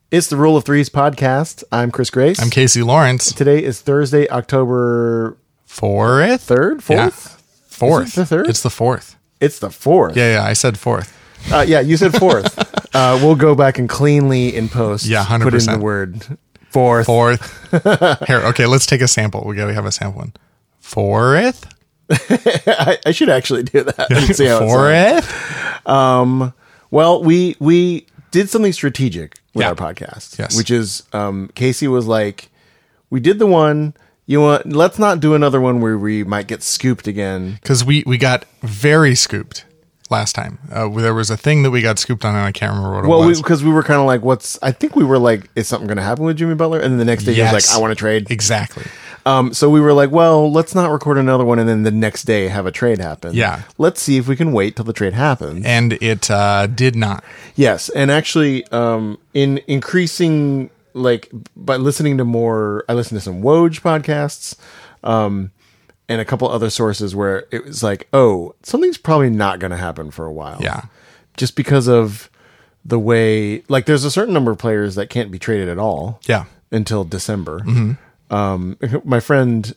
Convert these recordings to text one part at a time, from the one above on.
It's the Rule of Threes podcast. I'm Chris Grace. I'm Casey Lawrence. Today is Thursday, October 4th? 3rd? 4th? Yeah. 4th. Is it the 3rd? It's the 4th. It's the 4th. Yeah, I said 4th. Yeah, you said 4th. We'll go back and cleanly in post 100%. put in the word 4th. 4th. Here, okay, let's take a sample. We gotta have a sample one. 4th? I should actually do that and see how it sounds. 4th? Well, we did something strategic with Yeah. our podcast, Yes. which is Casey was like, we did the one. Let's not do another one where we might get scooped again. Because we got very scooped last time. There was a thing that we got scooped on, and I can't remember what it Well, was. because we were kind of like, I think we were like, is something going to happen with Jimmy Butler? And then the next day he was Yes. like, I want to trade. Exactly. So we were like, well, let's not record another one and then the next day have a trade happen. Yeah. Let's see if we can wait till the trade happens. And it did not. Yes. And actually, in increasing, like, by listening to more, I listened to some Woj podcasts, and a couple other sources where it was like, oh, something's probably not going to happen for a while. Yeah. Just because of the way, like, there's a certain number of players that can't be traded at all. Yeah. Until December. My friend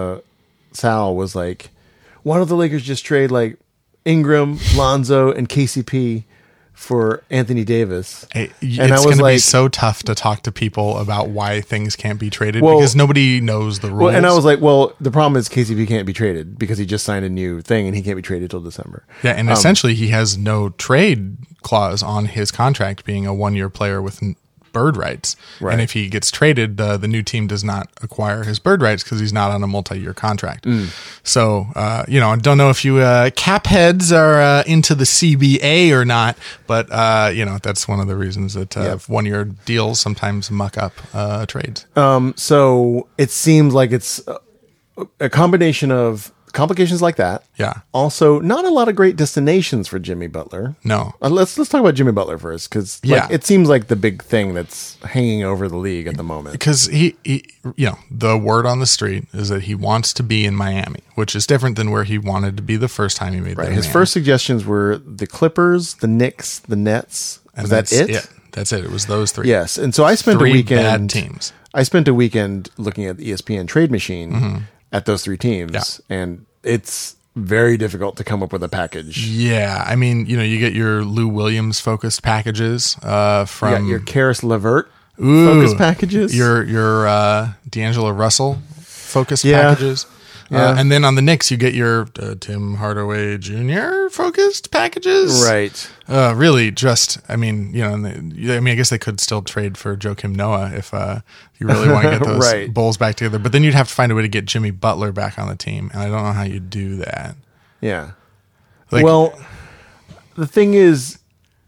Sal was like, why don't the Lakers just trade like Ingram, Lonzo, and KCP for Anthony Davis? It's going to be so tough to talk to people about why things can't be traded because nobody knows the rules. Well, and I was like, well, the problem is KCP can't be traded because he just signed a new thing and he can't be traded till December. Yeah, and essentially he has no trade clause on his contract, being a one-year player with bird rights. Right. And if he gets traded, the new team does not acquire his bird rights because he's not on a multi-year contract. So, I don't know if you cap heads are into the CBA or not, but, that's one of the reasons that one-year deals sometimes muck up trades. So it seems like it's a combination of complications like that. Yeah. Also, not a lot of great destinations for Jimmy Butler. No. Let's talk about Jimmy Butler first, because it seems like the big thing that's hanging over the league at the moment. Because he, the word on the street is that he wants to be in Miami, which is different than where he wanted to be the first time he made the His first suggestions were the Clippers, the Knicks, the Nets. Was that it? That's it. It was those three. Yes. And so I spent a weekend. Bad teams. I spent a weekend looking at the ESPN trade machine at those three teams, and it's very difficult to come up with a package. Yeah, I mean, you get your Lou Williams focused packages from your Karis LeVert focused packages. Your D'Angelo Russell focused packages. And then on the Knicks, you get your Tim Hardaway Jr. focused packages. Right. Really, I guess they could still trade for Joakim Noah if you really want to get those Bulls back together. But then you'd have to find a way to get Jimmy Butler back on the team, and I don't know how you do that. Yeah. Well, the thing is,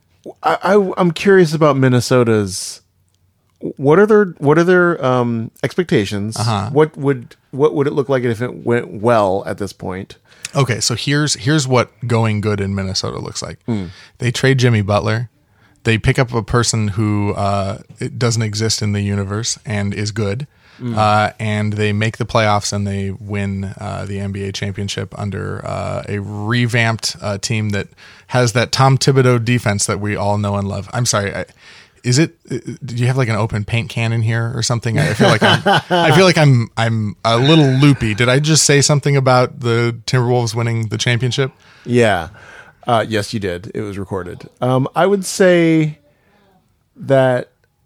I'm curious about Minnesota's. What are their expectations? What would it look like if it went well at this point? Okay, so here's what going good in Minnesota looks like. They trade Jimmy Butler. They pick up a person who it doesn't exist in the universe and is good. And they make the playoffs and they win the NBA championship under a revamped team that has that Tom Thibodeau defense that we all know and love. I'm sorry. Do you have like an open paint can in here or something? I feel like I'm a little loopy. Did I just say something about the Timberwolves winning the championship? Yeah. Yes, you did. It was recorded. I would say that.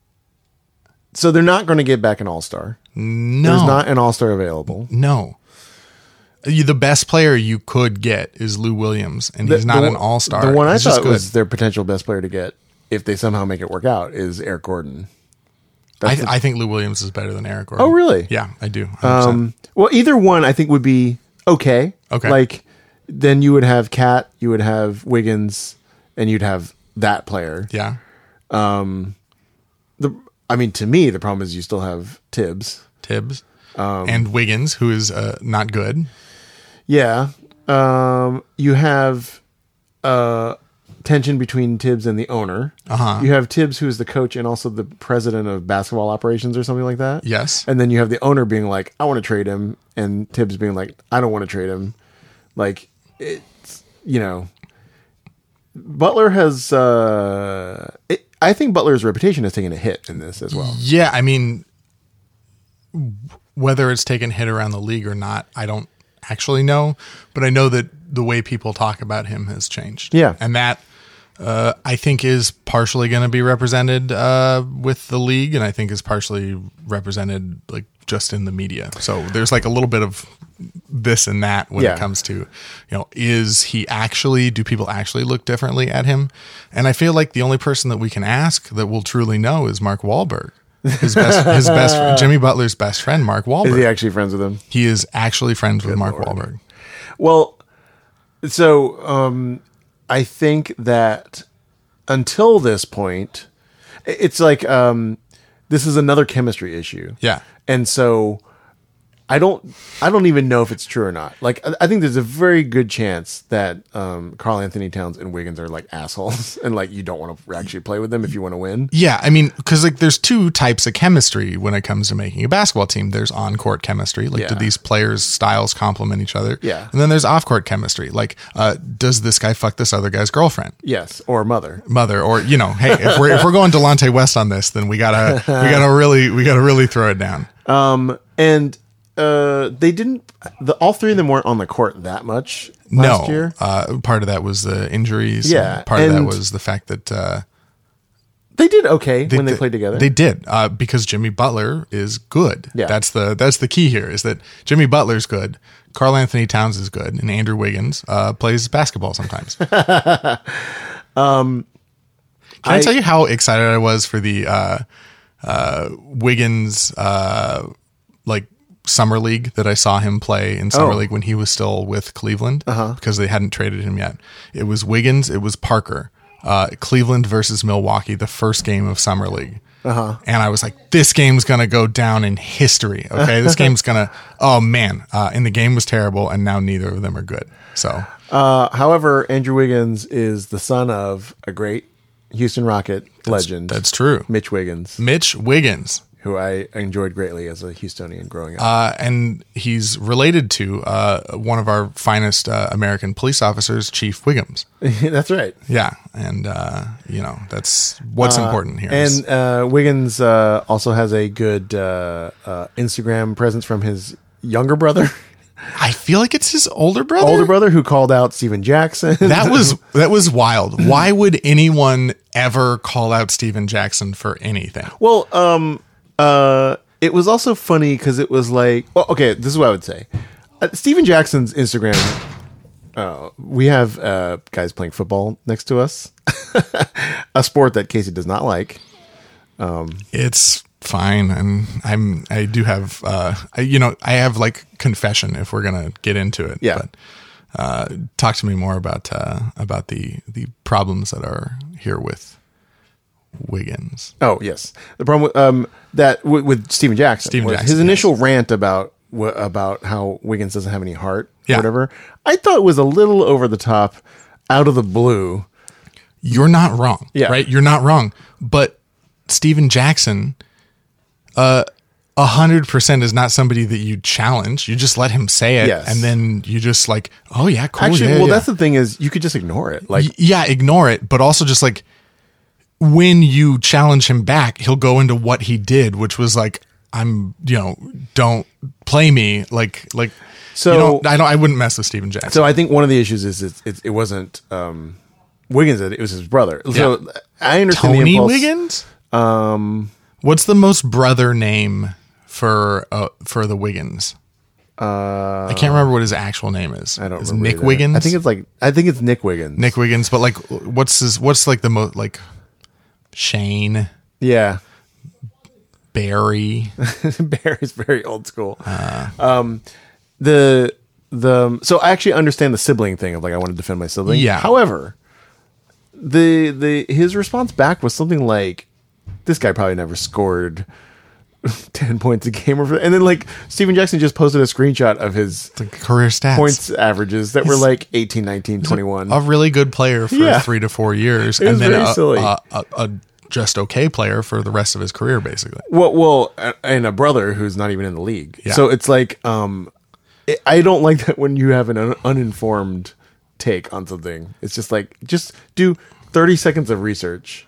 So they're not going to get back an all-star. No. There's not an all-star available. No. The best player you could get is Lou Williams, and he's not an all-star. The one I He's thought just good. was their potential best player to get, if they somehow make it work out, is Eric Gordon. I think Lou Williams is better than Eric Gordon. Oh, really? Yeah, I do. 100%. Well, either one I think would be okay. Okay. Like, then you would have Cat, you would have Wiggins, and you'd have that player. Yeah. To me, the problem is you still have Tibbs. And Wiggins, who is not good. Yeah. You have tension between Tibbs and the owner. You have Tibbs, who is the coach and also the president of basketball operations or something like that. Yes. And then you have the owner being like, I want to trade him. And Tibbs being like, I don't want to trade him. Like, it's, Butler has, I think Butler's reputation has taken a hit in this as well. Yeah, I mean, whether it's taken a hit around the league or not, I don't actually know, but I know that the way people talk about him has changed. Yeah. And that I think is partially going to be represented with the league, and I think is partially represented like just in the media. So there's like a little bit of this and that when it comes to, do people actually look differently at him? And I feel like the only person that we can ask that will truly know is Mark Wahlberg. His best Jimmy Butler's best friend, Mark Wahlberg. Is he actually friends with him? He is actually friends with Mark Wahlberg. Well, so I think that until this point, it's like this is another chemistry issue. Yeah. And so I don't even know if it's true or not. Like, I think there's a very good chance that Karl Anthony Towns and Wiggins are like assholes, and like you don't want to actually play with them if you want to win. Yeah, I mean, because like there's two types of chemistry when it comes to making a basketball team. There's on-court chemistry, like do these players' styles complement each other? Yeah, and then there's off-court chemistry, like does this guy fuck this other guy's girlfriend? Yes, or mother, or hey, if we're going Delonte West on this, then we gotta really throw it down. And they didn't. All three of them weren't on the court that much last year. Part of that was the injuries. Yeah, part of that was the fact that they did okay when they played together. They did because Jimmy Butler is good. Yeah, that's the key here is that Jimmy Butler's good, Karl Anthony Towns is good, and Andrew Wiggins plays basketball sometimes. Can I tell you how excited I was for the Wiggins summer league that I saw him play in summer league when he was still with Cleveland because they hadn't traded him yet. It was Wiggins, it was Parker, Cleveland versus Milwaukee, the first game of summer league. And I was like, this game's going to go down in history. Okay. This game's going to, and the game was terrible. And now neither of them are good. So, however, Andrew Wiggins is the son of a great Houston Rocket legend. That's true. Mitch Wiggins, who I enjoyed greatly as a Houstonian growing up. And he's related to one of our finest American police officers, Chief Wiggums. That's right. Yeah. And, that's what's important here. And Wiggins also has a good Instagram presence from his younger brother. I feel like it's his older brother who called out Steven Jackson. That was wild. Why would anyone ever call out Steven Jackson for anything? Well, it was also funny because it was like, well, okay, this is what I would say. Steven Jackson's Instagram, we have guys playing football next to us, a sport that Casey does not like. It's fine, and I do have, I have like confession if we're gonna get into it. Yeah. But talk to me more about the problems that are here with Wiggins. Oh yes, the problem with Steven Jackson. His initial rant about how Wiggins doesn't have any heart, or whatever. I thought it was a little over the top, out of the blue. You're not wrong, right? You're not wrong, but Steven Jackson, 100% is not somebody that you challenge. You just let him say it, and then you just like, oh yeah, cool. Actually, that's the thing is you could just ignore it. Like, ignore it, but also just like, when you challenge him back, he'll go into what he did, which was like, don't play me like. So I wouldn't mess with Steven Jackson. So I think one of the issues is it wasn't Wiggins; it was his brother. Yeah. So I understand Tony the impulse. Wiggins. What's the most brother name for the Wiggins? I can't remember what his actual name is. I don't remember. Nick either. Wiggins. I think it's Nick Wiggins. Nick Wiggins, but like, what's like the most like. Shane. Yeah. Barry. Barry's very old school. So I actually understand the sibling thing of like, I want to defend my sibling. Yeah. However, his response back was something like, this guy probably never scored 10 points a game. And then like Steven Jackson just posted a screenshot of his career stats points averages that were like 18, 19, 21. A really good player for 3 to 4 years. And then a just okay player for the rest of his career, basically. Well, and a brother who's not even in the league. Yeah. So it's like, I don't like that when you have an uninformed take on something. It's just like, just do 30 seconds of research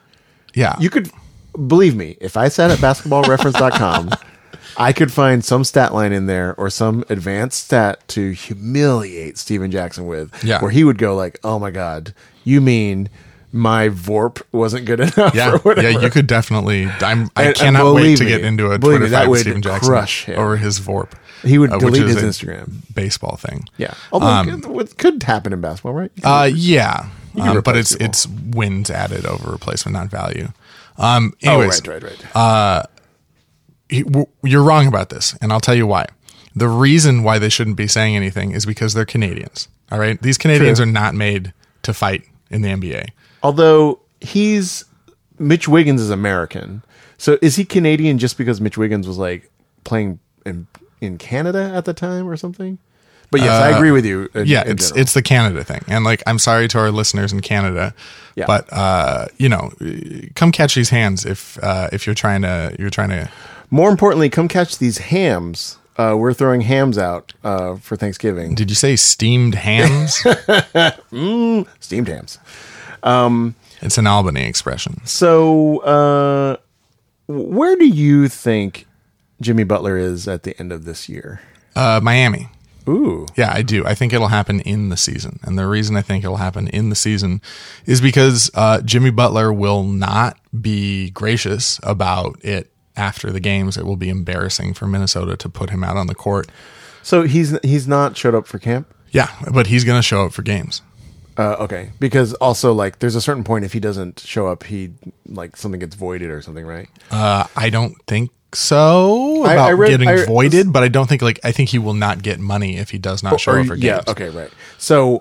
Yeah. You could, believe me, if I sat at basketballreference.com, I could find some stat line in there or some advanced stat to humiliate Steven Jackson with, where he would go like, oh my God, you mean my VORP wasn't good enough? Yeah, or whatever. yeah, you could definitely. I cannot wait to get into a Twitter fight with Steven Jackson over his VORP. He would delete his Instagram baseball thing. Yeah, although it could happen in basketball, right? Yeah, but it's wins added over replacement, not value. Anyways, right. You're wrong about this, and I'll tell you why. The reason why they shouldn't be saying anything is because they're Canadians. All right, these Canadians are not made to fight in the NBA. Although Mitch Wiggins is American, so is he Canadian just because Mitch Wiggins was like playing in Canada at the time or something? But yes, I agree with you. It's the Canada thing, and like I'm sorry to our listeners in Canada, but come catch these hands if you're trying to. More importantly, come catch these hams. We're throwing hams out for Thanksgiving. Did you say steamed hams? Steamed hams. It's an Albany expression. So, where do you think Jimmy Butler is at the end of this year? Miami. Ooh. Yeah, I do. I think it'll happen in the season. And the reason I think it'll happen in the season is because Jimmy Butler will not be gracious about it after the games. It will be embarrassing for Minnesota to put him out on the court. So he's not showed up for camp? Yeah, but he's going to show up for games. Okay. Because also, like, there's a certain point if he doesn't show up, something gets voided or something, right? I don't think so about getting voided, but I don't think I think he will not get money if he does not show up for games. Yeah, okay, right. So,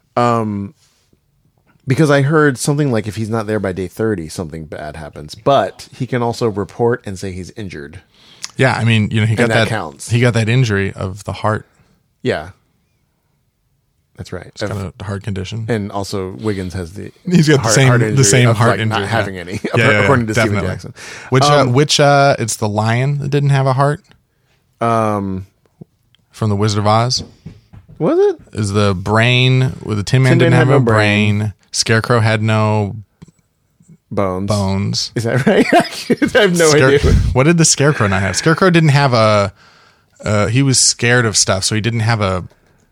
because I heard something like if he's not there by day 30, something bad happens, but he can also report and say he's injured. Yeah, I mean, he got that counts. He got that injury of the heart. Yeah. That's right. It's got a heart condition. And also Wiggins has he's got the same heart injury. Not having any, according to Steven Jackson. Which it's the lion that didn't have a heart? From the Wizard of Oz. Was it? Is the brain with the Tin Man didn't have a brain. Scarecrow had no bones. Is that right? I have no idea. What did the Scarecrow not have? Scarecrow didn't have he was scared of stuff, so he didn't have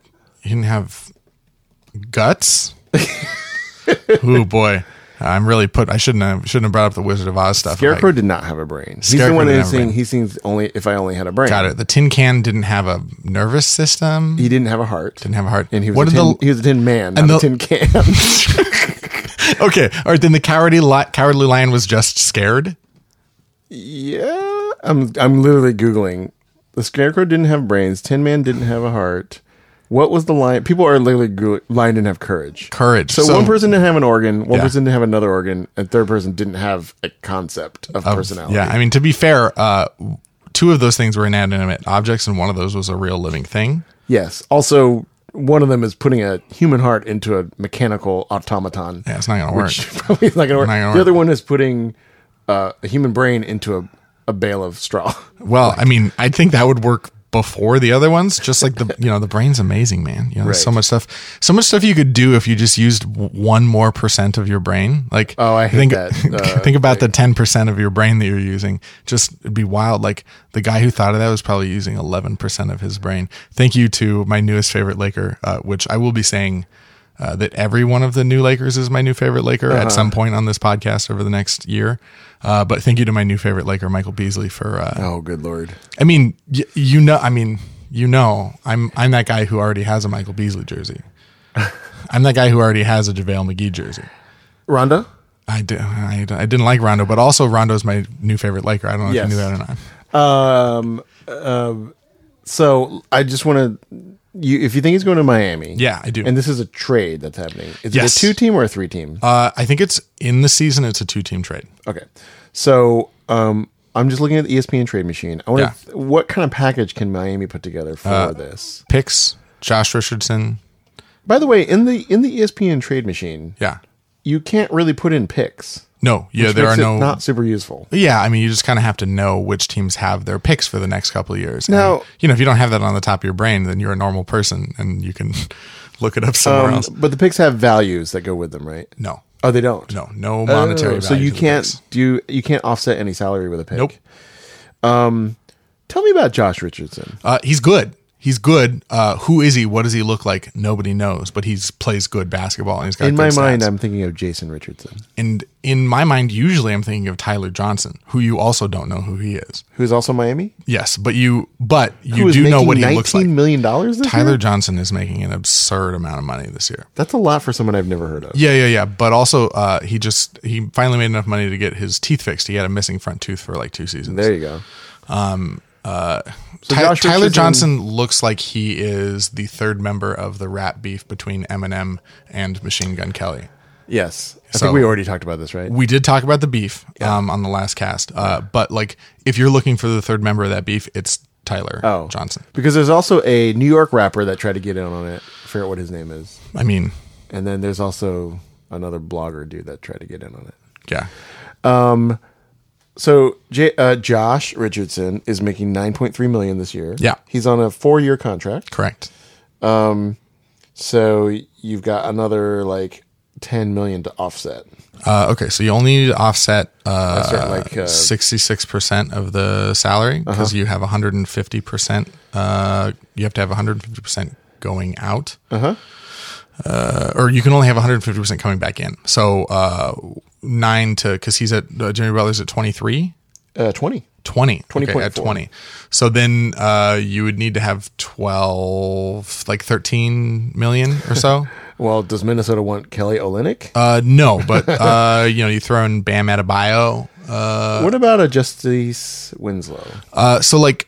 guts. Oh boy, I'm really I shouldn't have brought up the Wizard of Oz stuff. Scarecrow did not have a brain. He's the one that's saying he sings only if I only had a brain. Got it. The Tin Can didn't have a nervous system. He didn't have a heart. And he was he was a Tin Man, not a Tin Can. Okay, all right. Then the cowardly lion was just scared. Yeah, I'm literally googling. The Scarecrow didn't have brains. Tin Man didn't have a heart. What was the lion? People are literally lion didn't have courage. So one person didn't have an organ, one person didn't have another organ, and third person didn't have a concept of personality. Yeah, I mean, to be fair, two of those things were inanimate objects, and one of those was a real living thing. Yes. Also, one of them is putting a human heart into a mechanical automaton. Yeah, it's not going to work. Probably not going to work. The other one is putting a human brain into a bale of straw. Well, I mean, I think that would work before the other ones. Just like the brain's amazing, man. There's so much stuff you could do if you just used 1% more of your brain. Like, I hate that. Think about the 10% of your brain that you're using. It'd be wild. Like the guy who thought of that was probably using 11% of his brain. Thank you to my newest favorite Laker, which I will be saying that every one of the new Lakers is my new favorite Laker at some point on this podcast over the next year. But thank you to my new favorite Laker, Michael Beasley, for. Oh, good Lord! I mean, I'm that guy who already has a Michael Beasley jersey. I'm that guy who already has a JaVale McGee jersey. Rondo? I didn't like Rondo, but also Rondo's my new favorite Laker. I don't know if you knew that or not. So I just want to. If you think he's going to Miami, yeah, I do. And this is a trade that's happening. Is it a 2-team or a 3-team? I think it's in the season. It's a 2-team trade. Okay, so I'm just looking at the ESPN trade machine. I want what kind of package can Miami put together for this? Picks, Josh Richardson. By the way, in the ESPN trade machine, you can't really put in picks. No, there are not super useful. Yeah, I mean, you just kind of have to know which teams have their picks for the next couple of years. Now, and, if you don't have that on the top of your brain, then you're a normal person and you can look it up somewhere else. But the picks have values that go with them, right? No. Oh, they don't. No monetary value. So you to the can't picks. you can't offset any salary with a pick. Nope. Tell me about Josh Richardson. He's good. He's good. Who is he? What does he look like? Nobody knows, but he plays good basketball, and he's got In good my mind, stats. I'm thinking of Jason Richardson, And in my mind, usually I'm thinking of Tyler Johnson, who you also don't know who he is. who's also Miami. Yes, but you Who is do know making what he looks like. $19 million this Tyler year? Johnson is making an absurd amount of money this year. That's a lot for someone I've never heard of. Yeah. But also, he finally made enough money to get his teeth fixed. He had a missing front tooth for like 2 seasons. There you go. So Tyler Josh Richardson- Johnson looks like he is the third member of the rap beef between Eminem and Machine Gun Kelly. Yes, I So- think we already talked about this, right? We did talk about the beef on the last cast, but like if you're looking for the third member of that beef, it's Tyler Johnson. Because there's also a New York rapper that tried to get in on it. I forget what his name is. I mean, And then there's also another blogger dude that tried to get in on it. yeah, So Josh Richardson is making $9.3 million this year. Yeah. He's on a 4-year contract. correct. So you've got another like $10 million to offset. Okay, so you only need to offset certain, 66% of the salary because you have 150%. You have to have 150% going out. Or you can only have 150% coming back in. So 9 to, because he's at Jimmy Butler's at 23. 20. 20. Okay, 20.4. at 20. So then you would need to have 12, like 13 million or so. Well, does Minnesota want Kelly Olynyk? No, but you throw in Bam Adebayo. What about a Justice Winslow? So like,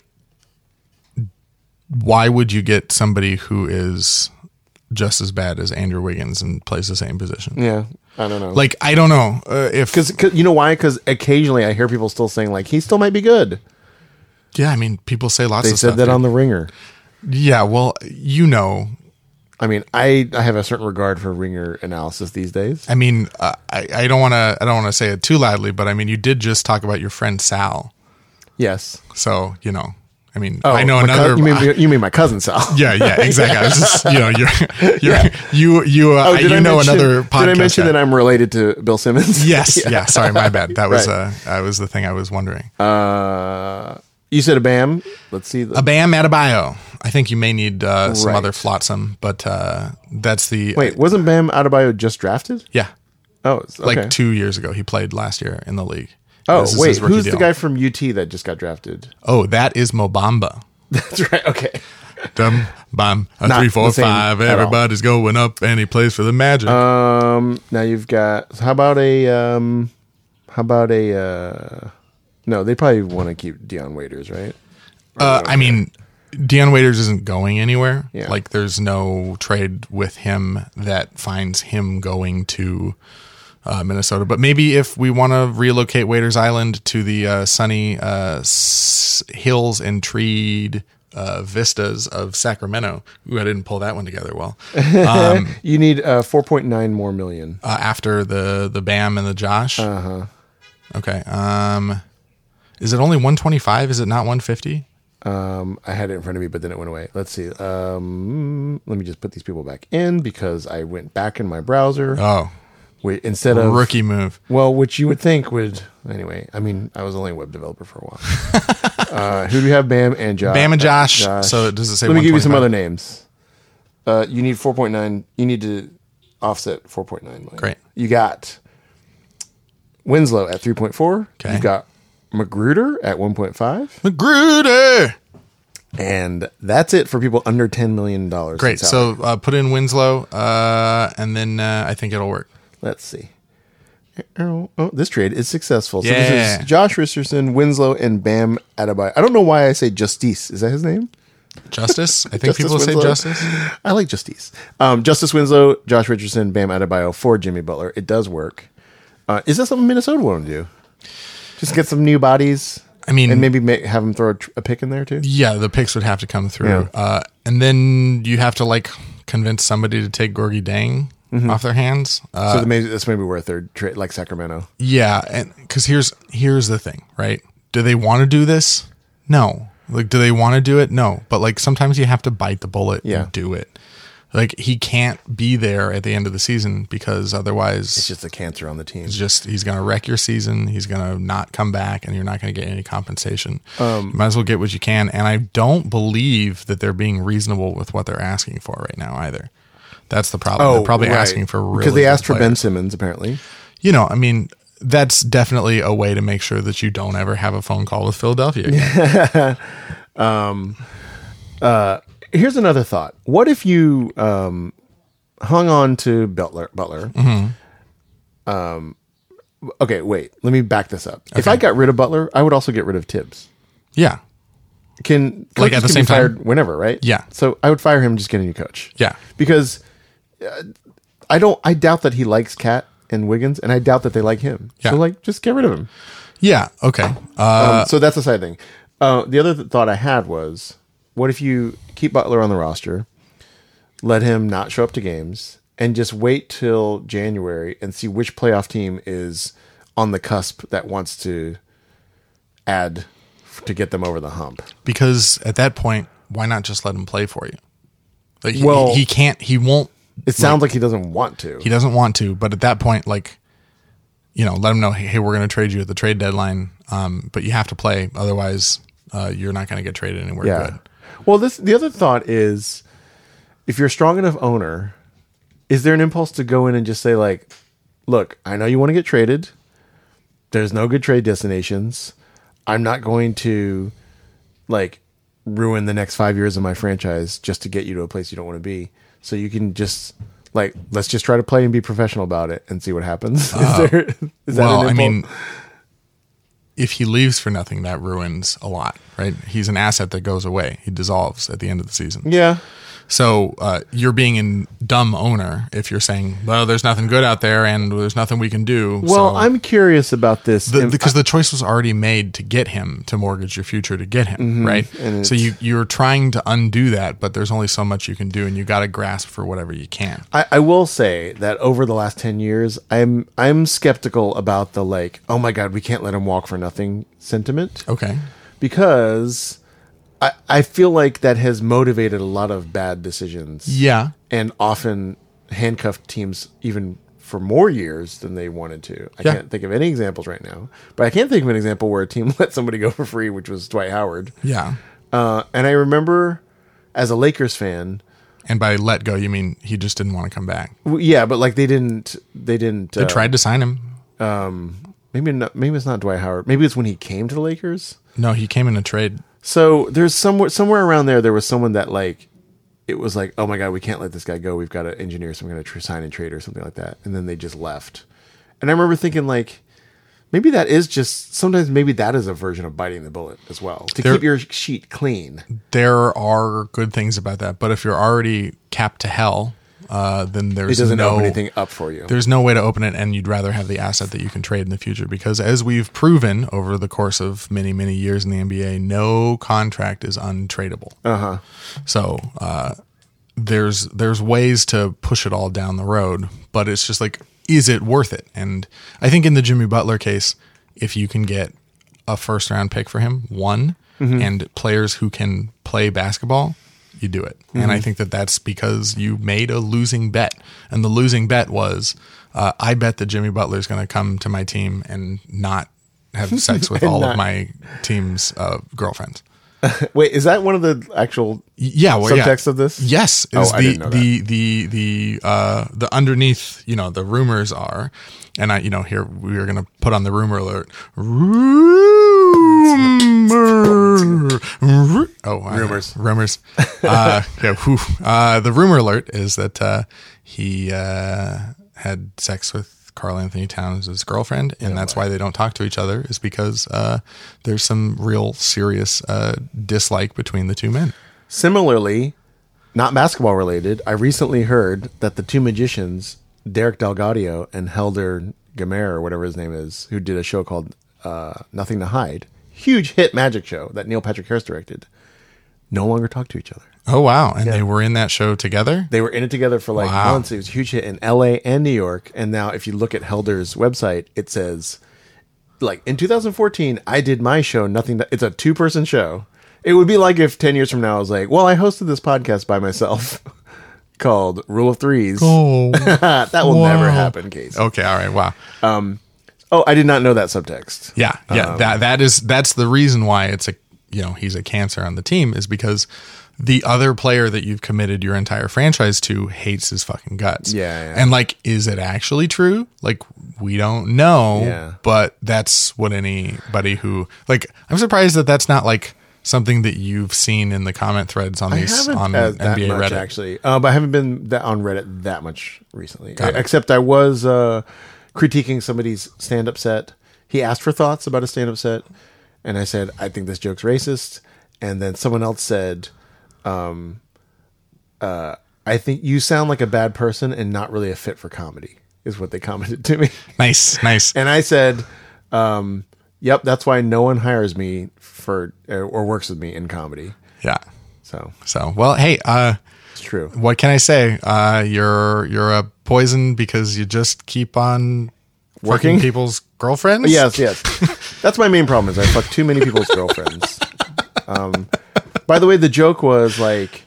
why would you get somebody who is just as bad as Andrew Wiggins and plays the same position? Yeah, I don't know. Like, I don't know if Because you know why? Because occasionally I hear people still saying like he still might be good. yeah, I mean, people say lots They of said stuff. that dude. on The Ringer. Yeah, well, I mean, I have a certain regard for Ringer analysis these days. I mean, I don't want to say it too loudly, but I mean, you did just talk about your friend Sal, Yes. so I mean, I know my another. you mean my cousin Sal? Yeah, exactly. I was just, you I know mention- another podcast. Did I mention guy. that I'm related to Bill Simmons? Yes. Yeah. Sorry, my bad. That was Right. was the thing I was wondering. You said a Bam. Let's see. A Bam Adebayo. I think you may need some Right. other flotsam, but that's the Wait, wasn't Bam Adebayo just drafted? Yeah, Oh, okay. like 2 years ago. He played last year in the league. Oh, This is wait. his rookie Who's deal. the guy from UT that just got drafted? Oh, that is Mobamba. That's right. Okay. Dum bam, a Not 3, 4, the same 5. at all. Everybody's going up, and he plays for the Magic. Now you've got. How about a? No, they probably want to keep Deion Waiters, right? I mean, Deion Waiters isn't going anywhere. Yeah. Like, there's no trade with him that finds him going to Minnesota. But maybe if we want to relocate Waiters Island to the sunny hills and treed vistas of Sacramento. Ooh, I didn't pull that one together well. You need 4.9 more million. After the Bam and the Josh. Okay. Is it only 125? Is it not 150? I had it in front of me, but then it went away. Let's see. Let me just put these people back in because I went back in my browser. Oh, Instead of rookie move. Well, which you would think would anyway. I mean, I was only a web developer for a while. Who do we have? Bam and Josh. Bam and Josh. So does it say? Let me give you some 125? other names. You need 4.9. You need to offset 4.9 million. Great. You got Winslow at 3.4. Okay. You've got Magruder at 1.5. Magruder. And that's it for people under $10 million. Great. So put in Winslow, and then I think it'll work. Let's see. Oh, this trade is successful. So Yeah. this is Josh Richardson, Winslow, and Bam Adebayo. I don't know why I say Justice. Is that his name? Justice. I think Justice people say Winslow. Justice. I like Justice. Justice Winslow, Josh Richardson, Bam Adebayo for Jimmy Butler. It does work. Is that something Minnesota want to do? Just get some new bodies. I mean, And maybe have them throw a pick in there too. yeah, the picks would have to come through, and then you have to like convince somebody to take Gorgie Dang off their hands. So that's maybe worth their trade, like Sacramento. Yeah, and because here's the thing, right? Do they want to do this? No. Like, do they want to do it? No. But like, sometimes you have to bite the bullet Yeah. and do it. Like, he can't be there at the end of the season because otherwise It's just a cancer on the team. he's going to wreck your season. He's going to not come back, and you're not going to get any compensation. You might as well get what you can. And I don't believe that they're being reasonable with what they're asking for right now either. That's the problem. They're probably asking for really because they asked for good Ben players. Simmons apparently. You know, I mean, that's definitely a way to make sure that you don't ever have a phone call with Philadelphia again. Here's another thought. What if you hung on to Butler? Okay, wait. Let me back this up. If I got rid of Butler, I would also get rid of Tibbs. Yeah. Like at the same time, whenever, right? Yeah. So I would fire him and just get a new coach. Yeah. Because I doubt that he likes Cat and Wiggins, and I doubt that they like him. Yeah. So just get rid of him. Yeah. Okay. So that's the side thing. The other thought I had was, what if you keep Butler on the roster, let him not show up to games, and just wait till January and see which playoff team is on the cusp that wants to add to get them over the hump? Because at that point, why not just let him play for you? Like, he can't. He won't. It sounds like he doesn't want to. He doesn't want to, but at that point, like, let him know, hey, we're going to trade you at the trade deadline, but you have to play, otherwise you're not going to get traded anywhere good. Well, the other thought is, if you're a strong enough owner, is there an impulse to go in and just say, like, look, I know you want to get traded. There's no good trade destinations. I'm not going to, like, ruin the next 5 years of my franchise just to get you to a place you don't want to be. So you can just, like, let's just try to play and be professional about it and see what happens. Is that an impulse? I mean, if he leaves for nothing, that ruins a lot, right? He's an asset that goes away. He dissolves at the end of the season. Yeah. So you're being a dumb owner if you're saying, well, there's nothing good out there and there's nothing we can do. Well, so I'm curious about this. because the choice was already made to get him, to mortgage your future to get him, right? And so you're trying to undo that, but there's only so much you can do, and you got to grasp for whatever you can. I will say that over the last 10 years, I'm skeptical about the, like, oh my God, we can't let him walk for nothing sentiment. Okay. Because I feel like that has motivated a lot of bad decisions. Yeah. And often handcuffed teams even for more years than they wanted to. I can't think of any examples right now, but I can think of an example where a team let somebody go for free, which was Dwight Howard. Yeah. And I remember as a Lakers fan, and by let go, you mean he just didn't want to come back. Yeah, but like they didn't. They tried to sign him. Maybe it's not Dwight Howard. Maybe it's when he came to the Lakers. No, he came in a trade. So there's somewhere around there was someone that, like, it was like, oh my God, we can't let this guy go. We've got to engineer some kind of sign and trade or something like that. And then they just left. And I remember thinking, like, maybe that is just, sometimes maybe that is a version of biting the bullet as well, to keep your sheet clean. There are good things about that, but if you're already capped to hell, then it doesn't open anything up for you. There's no way to open it, and you'd rather have the asset that you can trade in the future, because as we've proven over the course of many, many years in the NBA, no contract is untradeable. So there's ways to push it all down the road, but it's just like, is it worth it? And I think in the Jimmy Butler case, if you can get a first round pick for him, and players who can play basketball, you do it. And I think that that's because you made a losing bet. And the losing bet was, I bet that Jimmy Butler is going to come to my team and not have sex with all of my team's girlfriends. Wait, is that one of the actual subtext of this? Yes. I didn't know that. The underneath, the rumors are, and here we are going to put on the rumor alert. Rumors. The rumor alert is that he had sex with Karl Anthony Towns' girlfriend, and that's why they don't talk to each other, is because there's some real serious dislike between the two men. Similarly, not basketball related, I recently heard that the two magicians, Derek Delgadio and Helder Gamer, or whatever his name is, who did a show called Nothing to Hide, huge hit magic show that Neil Patrick Harris directed, no longer talk to each other. Oh, wow. And they were in that show together? They were in it together for months. It was a huge hit in LA and New York. And now if you look at Helder's website, it says, like, in 2014, I did my show, it's a 2-person show. It would be like if 10 years from now I was like, well, I hosted this podcast by myself. called Rule of Threes. Oh, that will never happen, Casey. Okay, all right, wow. Oh, I did not know that subtext. Yeah. That's the reason why it's he's a cancer on the team, is because the other player that you've committed your entire franchise to hates his fucking guts. Yeah. And like, is it actually true? Like, we don't know. Yeah. But that's what anybody who, like, I'm surprised that that's not like something that you've seen in the comment threads on these on NBA much, Reddit. Actually, but I haven't been on Reddit that much recently. Except I was critiquing somebody's stand-up set. He asked for thoughts about a stand-up set, and I said, I think this joke's racist. And then someone else said, I think you sound like a bad person and not really a fit for comedy, is what they commented to me. Nice. And I said, yep, that's why no one hires me for or works with me in comedy. Yeah. So well, hey, it's true. What can I say? You're a poison because you just keep on Working people's girlfriends. Yes. That's my main problem, is I fuck too many people's girlfriends. By the way, the joke was like,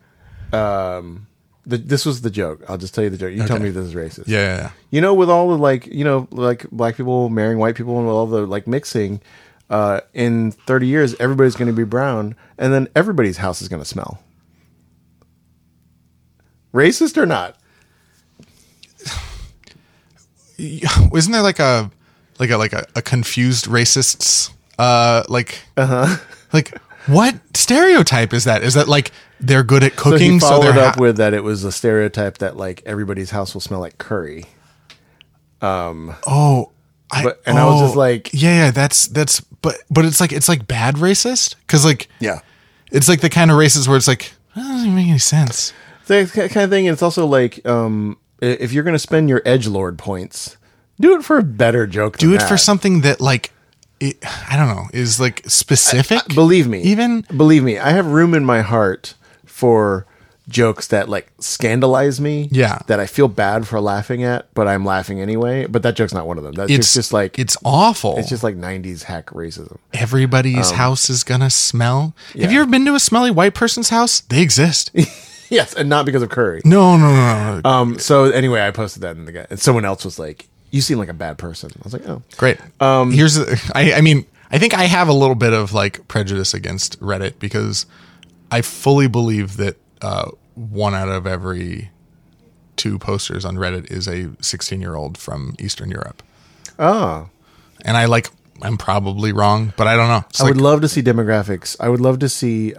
this was the joke. I'll just tell you the joke. You tell me if this is racist. Yeah. You know, with all the like black people marrying white people and with all the like mixing, in 30 years, everybody's going to be brown, and then everybody's house is going to smell. Racist or not? Isn't there like a confused racists like what stereotype is that? Is that like they're good at cooking? So he followed up with that it was a stereotype that like everybody's house will smell like curry. I was just like, yeah, that's but it's like bad racist, because like, yeah, it's like the kind of racist where it's like, that doesn't even make any sense. That kind of thing. And it's also like, if you're going to spend your edgelord points, do it for a better joke. Do it for something that like, I don't know, is like specific. Believe me, I have room in my heart for jokes that like scandalize me. Yeah, that I feel bad for laughing at, but I'm laughing anyway. But that joke's not one of them. It's just like, it's awful. It's just like 90s hack racism. Everybody's house is gonna smell. Yeah. Have you ever been to a smelly white person's house? They exist. Yes, and not because of curry. No. So anyway, I posted that, and someone else was like, "You seem like a bad person." I was like, "Oh, great." I mean, I think I have a little bit of like prejudice against Reddit, because I fully believe that 1 out of every 2 posters on Reddit is a 16-year-old from Eastern Europe. Oh, and I'm probably wrong, but I don't know. I would love to see demographics. I would love to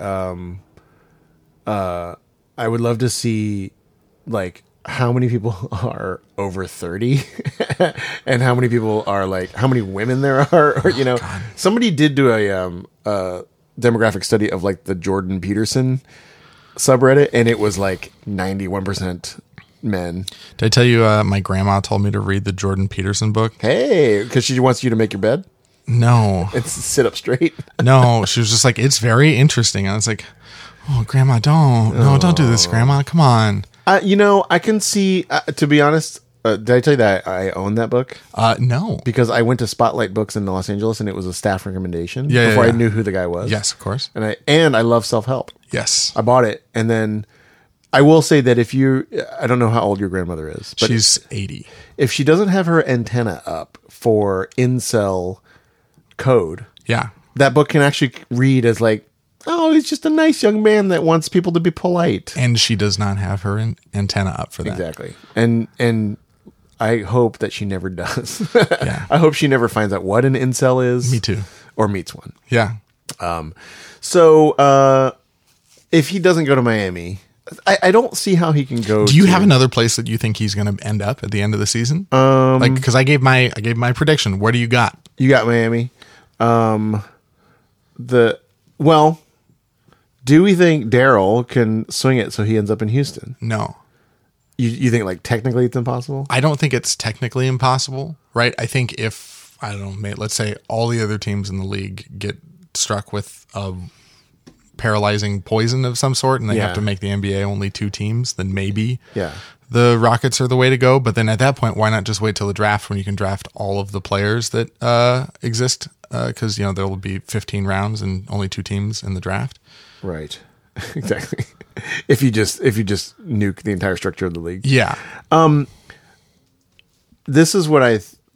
see like how many people are over 30 and how many people are like, how many women there are, or, somebody did do a demographic study of like the Jordan Peterson subreddit, and it was like 91% men. Did I tell you my grandma told me to read the Jordan Peterson book? Hey, because she wants you to make your bed? No. And sit up straight? No, she was just like, it's very interesting. I was like, oh, Grandma, don't do this, Grandma. Come on. I can see, to be honest, did I tell you that I own that book? No. Because I went to Spotlight Books in Los Angeles, and it was a staff recommendation before I knew who the guy was. Yes, of course. And I love self-help. Yes. I bought it, and then I will say that I don't know how old your grandmother is, but she's 80. If she doesn't have her antenna up for incel code, that book can actually read as like, oh, he's just a nice young man that wants people to be polite. And she does not have her antenna up for that. Exactly. And I hope that she never does. Yeah. I hope she never finds out what an incel is. Me too. Or meets one. Yeah. So if he doesn't go to Miami, I don't see how he can go. Do you have another place that you think he's going to end up at the end of the season? Because I gave my prediction. Where do you got? You got Miami. Do we think Daryl can swing it so he ends up in Houston? No. You think like technically it's impossible? I don't think it's technically impossible, right? I think if, I don't know, let's say all the other teams in the league get struck with a paralyzing poison of some sort, and they have to make the NBA only 2 teams, then maybe the Rockets are the way to go. But then at that point, why not just wait till the draft, when you can draft all of the players that exist? Because there will be 15 rounds and only 2 teams in the draft. Right. Exactly. If you just nuke the entire structure of the league. Yeah. This is what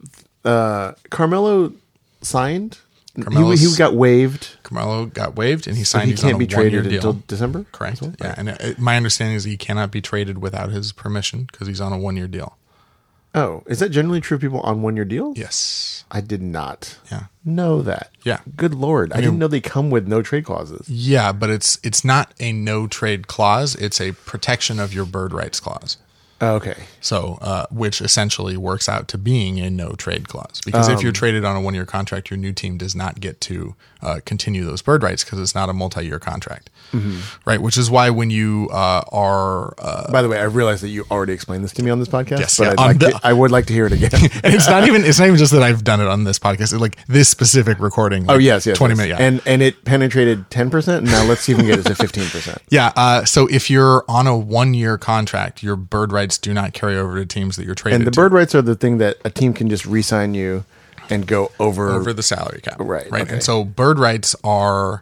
Carmelo signed. He got waived. Carmelo got waived, and he signed. He can't be traded until December. Correct. Yeah, and my understanding is he cannot be traded without his permission because he's on a 1-year deal. Oh, is that generally true of people on 1-year deals? Yes. I did not know that. Yeah. Good Lord. I didn't know they come with no trade clauses. Yeah, but it's not a no trade clause. It's a protection of your bird rights clause. Okay. So, which essentially works out to being a no trade clause. Because if you're traded on a 1-year contract, your new team does not get to continue those bird rights because it's not a multi-year contract. Mm-hmm. Right? Which is why when you are... By the way, I realized that you already explained this to me on this podcast, yes, but I would like to hear it again. And it's not even just that I've done it on this podcast. It's like this specific recording. Like yes. 20 minutes. Yeah. And it penetrated 10%, and now let's see if we can get it to 15%. Yeah. So if you're on a 1-year contract, your bird rights do not carry over to teams that you're traded to. And the bird rights are the thing that a team can just re-sign you and go over the salary cap. Right. Okay. And so bird rights are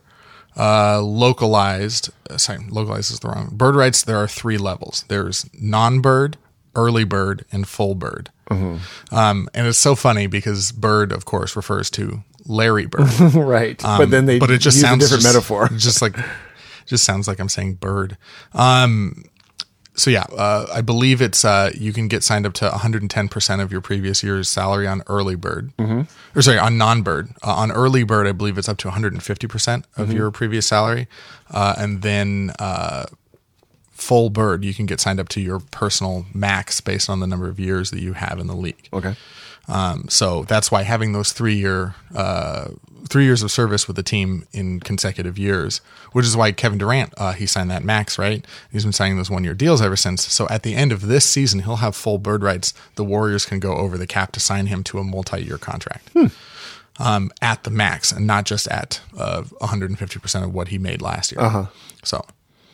localized. Localized is the wrong. Bird rights, there are 3 levels. There's non-bird, early bird, and full bird. Mm-hmm. And it's so funny because bird, of course, refers to Larry Bird. Right. But then it just sounds a different metaphor. Just sounds like I'm saying bird. So yeah, I believe it's you can get signed up to 110% of your previous year's salary on early bird, or sorry, on non-bird. On early bird, I believe it's up to 150% of your previous salary, and then full bird, you can get signed up to your personal max based on the number of years that you have in the league. Okay. So that's why having those 3 years of service with the team in consecutive years, which is why Kevin Durant, he signed that max, right? He's been signing those 1-year deals ever since. So at the end of this season, he'll have full bird rights. The Warriors can go over the cap to sign him to a multi-year contract at the max, and not just at 150% of what he made last year. So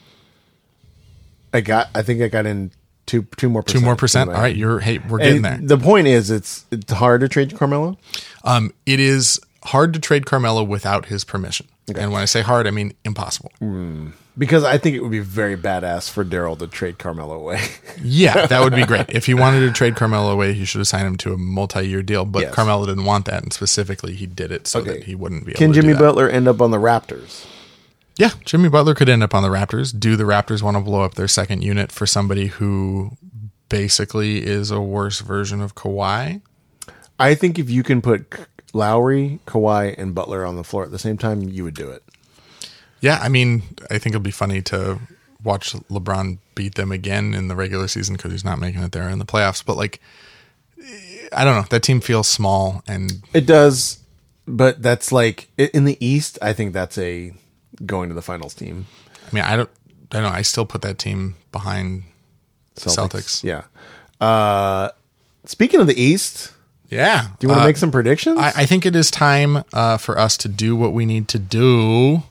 I think I got in 2 more percent. 2 more percent. All right, we're getting there. The point is, it's hard to trade Carmelo. It is hard to trade Carmelo without his permission. Okay. And when I say hard, I mean impossible. Because I think it would be very badass for Daryl to trade Carmelo away. Yeah, that would be great. If he wanted to trade Carmelo away, he should have signed him to a multi-year deal. But Carmelo didn't want that, and specifically, he did it so that he wouldn't be able to do that. Can Jimmy Butler end up on the Raptors? Yeah, Jimmy Butler could end up on the Raptors. Do the Raptors want to blow up their second unit for somebody who basically is a worse version of Kawhi? I think if you can put Lowry, Kawhi, and Butler on the floor at the same time, you would do it. Yeah, I mean, I think it'll be funny to watch LeBron beat them again in the regular season because he's not making it there in the playoffs. But, like, I don't know. That team feels small. And it does, but that's like, in the East, I think that's a going to the finals team. I mean, I don't know. I still put that team behind Celtics. Yeah. Speaking of the East... Yeah. Do you want to make some predictions? I think it is time for us to do what we need to do.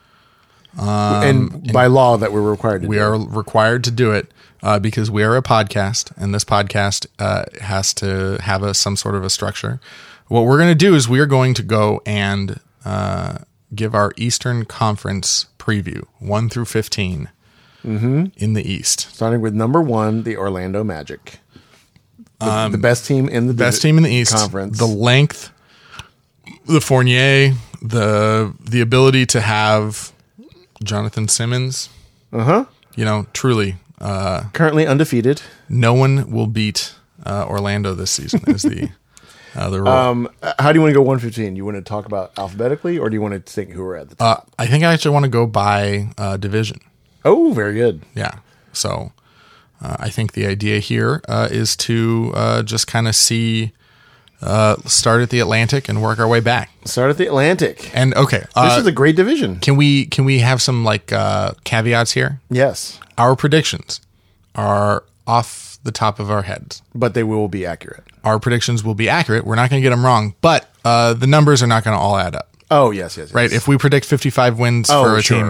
And by law that we're required to do. We are required to do it because we are a podcast, and this podcast has to have some sort of a structure. What we're going to do is we are going to go and give our Eastern Conference preview, 1 through 15 in the East. Starting with number 1, the Orlando Magic. The best team in the East conference. The length, the Fournier, the ability to have Jonathan Simmons. Truly. Currently undefeated. No one will beat Orlando this season. Is the rule. How do you want to go 1-15? You want to talk about alphabetically, or do you want to think who are at the top? I think I actually want to go by division. Oh, very good. Yeah. So. I think the idea here is to just kind of start at the Atlantic and work our way back. Start at the Atlantic. And okay, this is a great division. Can we have some caveats here? Yes. Our predictions are off the top of our heads, but they will be accurate. Our predictions will be accurate. We're not going to get them wrong, but the numbers are not going to all add up. Oh yes. Right. If we predict 55 wins for a team.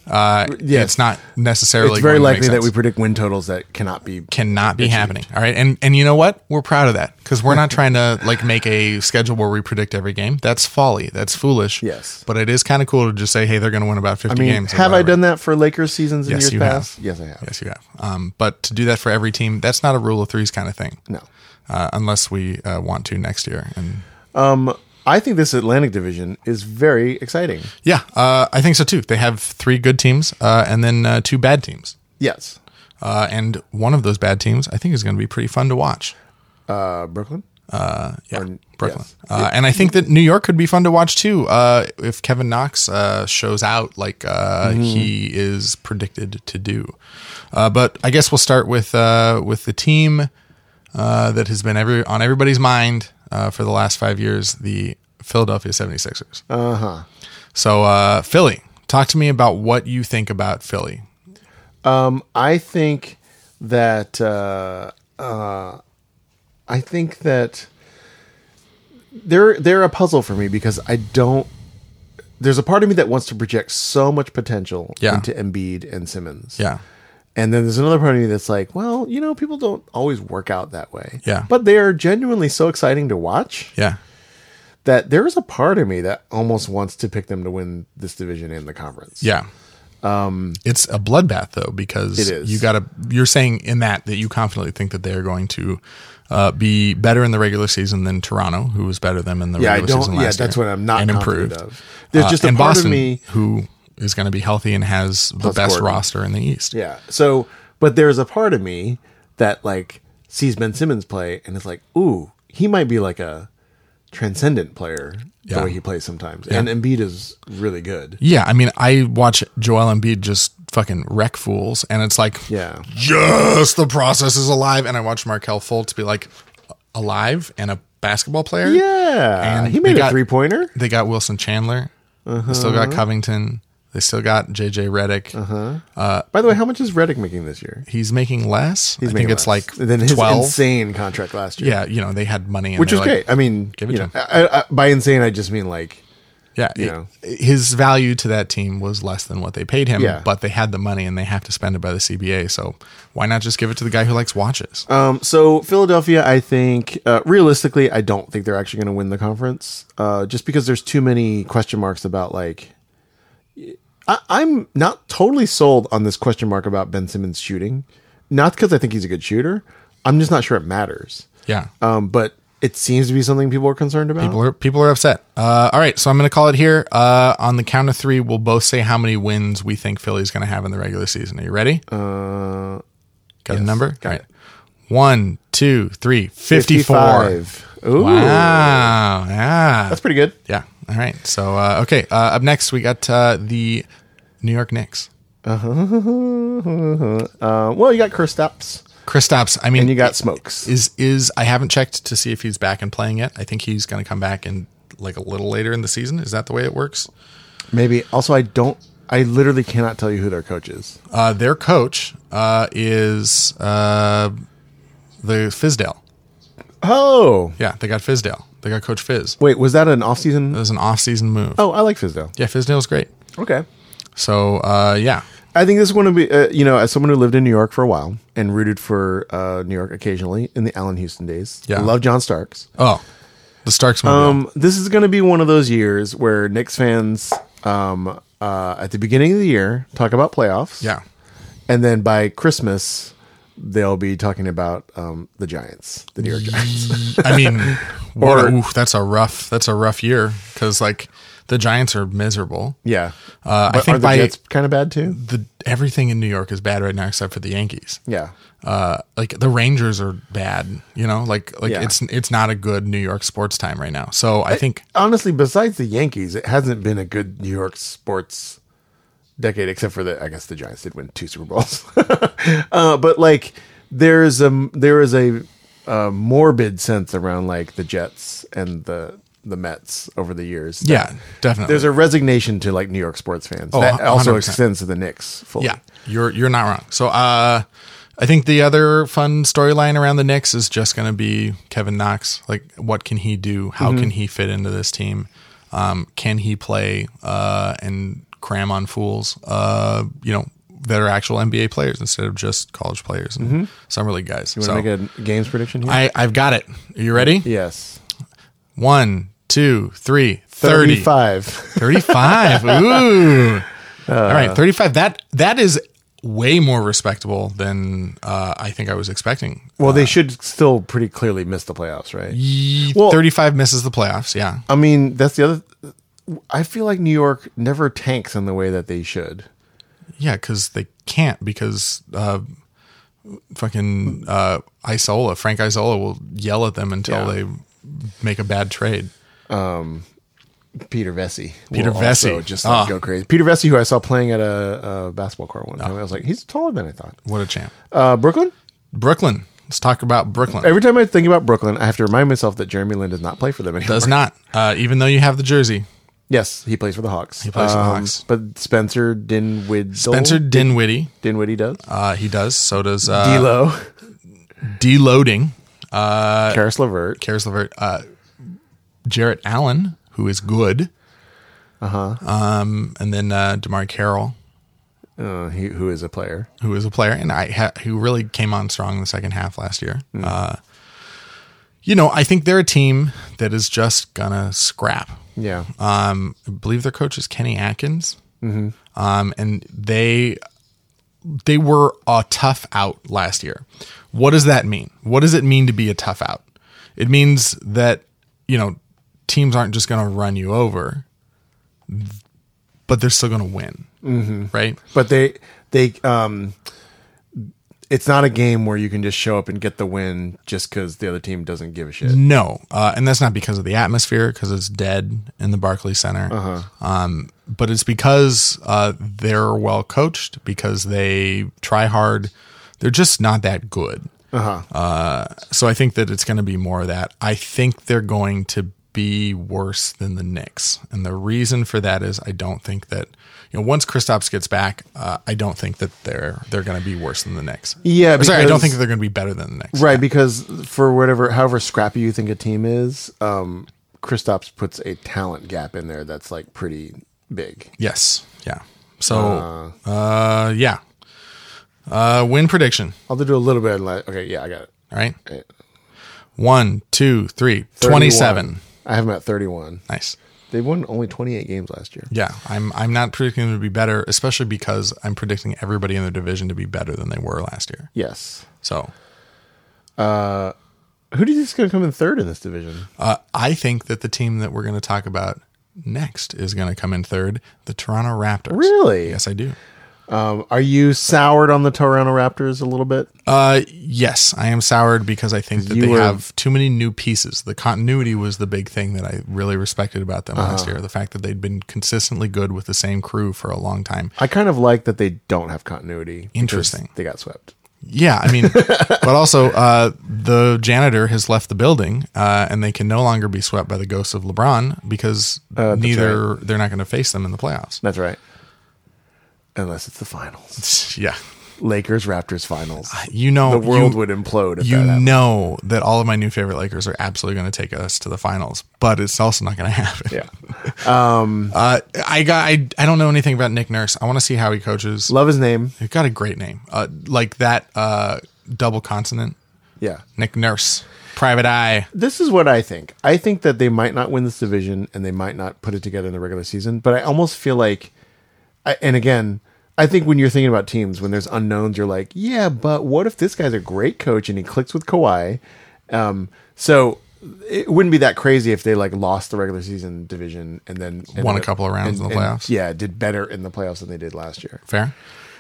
It's not necessarily. It's very going to make likely that sense. we predict win totals that cannot be happening. All right, and you know what? We're proud of that because we're not trying to like make a schedule where we predict every game. That's folly. That's foolish. Yes. But it is kind of cool to just say, hey, they're going to win about 50 games. or have I whatever. done that for Lakers seasons in Yes, years you past? have. Yes, I have. Yes, you have. But to do that for every team, that's not a rule of threes kind of thing. No. Unless we want to next year. And I think this Atlantic division is very exciting. yeah, I think so too. They have 3 good teams and then 2 bad teams. Yes. And one of those bad teams, I think, is going to be pretty fun to watch. Brooklyn? Yeah, Brooklyn. Yes. And I think that New York could be fun to watch too if Kevin Knox shows out like he is predicted to do. But I guess we'll start with the team that has been on everybody's mind for the last 5 years, the Philadelphia 76ers. Uh-huh. So Philly, talk to me about what you think about Philly. I think that they're a puzzle for me because there's a part of me that wants to project so much potential into Embiid and Simmons. Yeah. And then there's another part of me that's like, well, people don't always work out that way. Yeah. But they are genuinely so exciting to watch Yeah. that there is a part of me that almost wants to pick them to win this division in the conference. Yeah. It's a bloodbath though, because it is. you're saying in that you confidently think that they're going to be better in the regular season than Toronto, who was better than them in the regular season last year. Yeah, that's what I'm not and confident improved. of. There's just a and part Boston, of me who is going to be healthy and has the best Gordon. roster in the East. Yeah. So, but there's a part of me that like sees Ben Simmons play and is like, ooh, he might be like a transcendent player the way he plays sometimes. And Embiid is really good. Yeah, I mean, I watch Joel Embiid just fucking wreck fools, and it's like, just the process is alive. And I watch Markelle Fultz be like, alive and a basketball player. Yeah, and he made a 3-pointer. They got Wilson Chandler. They still got Covington. They still got JJ Redick. By the way, how much is Redick making this year? He's making less. I think it's like than his 12. insane contract last year. Yeah, they had money, and which is like, great. I mean, give it to him. By insane, I just mean like, his value to that team was less than what they paid him. Yeah. But they had the money, and they have to spend it by the CBA. So why not just give it to the guy who likes watches? So Philadelphia, I think realistically, I don't think they're actually going to win the conference, just because there's too many question marks about like. I'm not totally sold on this question mark about Ben Simmons shooting. Not because I think he's a good shooter. I'm just not sure it matters. Yeah. But it seems to be something people are concerned about. People are upset. All right, so I'm going to call it here. On the count of 3, we'll both say how many wins we think Philly's going to have in the regular season. Are you ready? Got a number? Got it. 1, 2, 3, 54. 55. Ooh. Wow. Yeah. That's pretty good. Yeah. All right. So, okay. Up next, we got the New York Knicks. Well, you got Kristaps. Kristaps. I mean, and you got Smokes. Is I haven't checked to see if he's back and playing yet. I think he's going to come back in like a little later in the season. Is that the way it works? Maybe. Also, I literally cannot tell you who their coach is. Their coach is the Fizdale. Oh. Yeah, they got Fizdale. They got Coach Fizz. Wait, was that an off-season? It was an off-season move. Oh, I like Fizdale. Yeah, Fizdale's great. Okay. So, yeah. I think this is going to be, as someone who lived in New York for a while and rooted for New York occasionally in the Allen Houston days. Yeah. I love John Starks. Oh, the Starks mobile. This is going to be one of those years where Knicks fans, at the beginning of the year, talk about playoffs. Yeah. And then by Christmas, they'll be talking about the Giants, the New York Giants. I mean, that's a rough year because like the Giants are miserable. Yeah, I think are the Jets kind of bad too? Everything in New York is bad right now except for the Yankees. Yeah, like the Rangers are bad. Yeah. It's not a good New York sports time right now. So I think honestly, besides the Yankees, it hasn't been a good New York sports decade, except for I guess the Giants did win 2 Super Bowls. But like there is a morbid sense around like the Jets and the Mets over the years. Yeah, definitely. There's a resignation to like New York sports fans. Oh, that also 100%. extends to the Knicks fully. Yeah, you're not wrong. So I think the other fun storyline around the Knicks is just going to be Kevin Knox. Like, what can he do? How can he fit into this team? Can he play and cram on fools, that are actual NBA players instead of just college players and summer league guys. You want to make a games prediction here? I've got it. Are you ready? Yes. 1, 2, 3, 30. 35. 35. Ooh. All right, 35. That is way more respectable than I think I was expecting. Well, they should still pretty clearly miss the playoffs, right? 35 misses the playoffs, yeah. I mean, that's the other. I feel like New York never tanks in the way that they should. Yeah, because they can't, because fucking Frank Isola will yell at them until they make a bad trade. Peter Vesey. Just go crazy. Peter Vesey, who I saw playing at a basketball court one time. I was like, he's taller than I thought. What a champ. Brooklyn? Brooklyn. Let's talk about Brooklyn. Every time I think about Brooklyn, I have to remind myself that Jeremy Lin does not play for them anymore. Does not. Even though you have the jersey. Yes, he plays for the Hawks. He plays for the Hawks. But Spencer Dinwiddie. Dinwiddie does. He does. So does D'Lo. Deloading. Karis LeVert. Jarrett Allen, who is good. Uh-huh. And then DeMar Carroll. Who is a player. And who really came on strong in the second half last year. I think they're a team that is just gonna scrap. Yeah. I believe their coach is Kenny Atkins. Mm-hmm. And they were a tough out last year. What does that mean? What does it mean to be a tough out? It means that, teams aren't just going to run you over, but they're still going to win. Right. But it's not a game where you can just show up and get the win just because the other team doesn't give a shit. No. And that's not because of the atmosphere, because it's dead in the Barclays Center. But it's because they're well coached, because they try hard. They're just not that good. So I think that it's going to be more of that. I think they're going to be worse than the Knicks. And the reason for that is I don't think that, once Kristaps gets back, I don't think that they're going to be worse than the Knicks. Yeah. I don't think that they're going to be better than the Knicks. Right. Because for however scrappy you think a team is, Kristaps puts a talent gap in there that's like pretty big. Yes. Yeah. So, yeah. Win prediction. I'll do a little bit. Okay. Yeah, I got it. All right. 1, 2, 3, 27. I have them at 31. Nice. They won only 28 games last year. Yeah, I'm not predicting them to be better, especially because I'm predicting everybody in their division to be better than they were last year. Yes. So, who do you think is going to come in third in this division? I think that the team that we're going to talk about next is going to come in third, the Toronto Raptors. Really? Yes, I do. Are you soured on the Toronto Raptors a little bit? Yes, I am soured because I think that they have too many new pieces. The continuity was the big thing that I really respected about them last year. The fact that they'd been consistently good with the same crew for a long time. I kind of like that they don't have continuity. Interesting. They got swept. Yeah, I mean, but also the janitor has left the building, and they can no longer be swept by the ghosts of LeBron because they're not going to face them in the playoffs. That's right. Unless it's the finals. Yeah. Lakers, Raptors finals. The world would implode if that happened. That all of my new favorite Lakers are absolutely going to take us to the finals, but it's also not going to happen. Yeah. I don't know anything about Nick Nurse. I want to see how he coaches. Love his name. He's got a great name. Like that double consonant. Yeah. Nick Nurse. Private Eye. This is what I think. I think that they might not win this division and they might not put it together in the regular season, but I almost feel like, and again, I think when you're thinking about teams, when there's unknowns, you're like, yeah, but what if this guy's a great coach and he clicks with Kawhi? So it wouldn't be that crazy if they lost the regular season division and then won a couple of rounds in the playoffs. Yeah, did better in the playoffs than they did last year. Fair.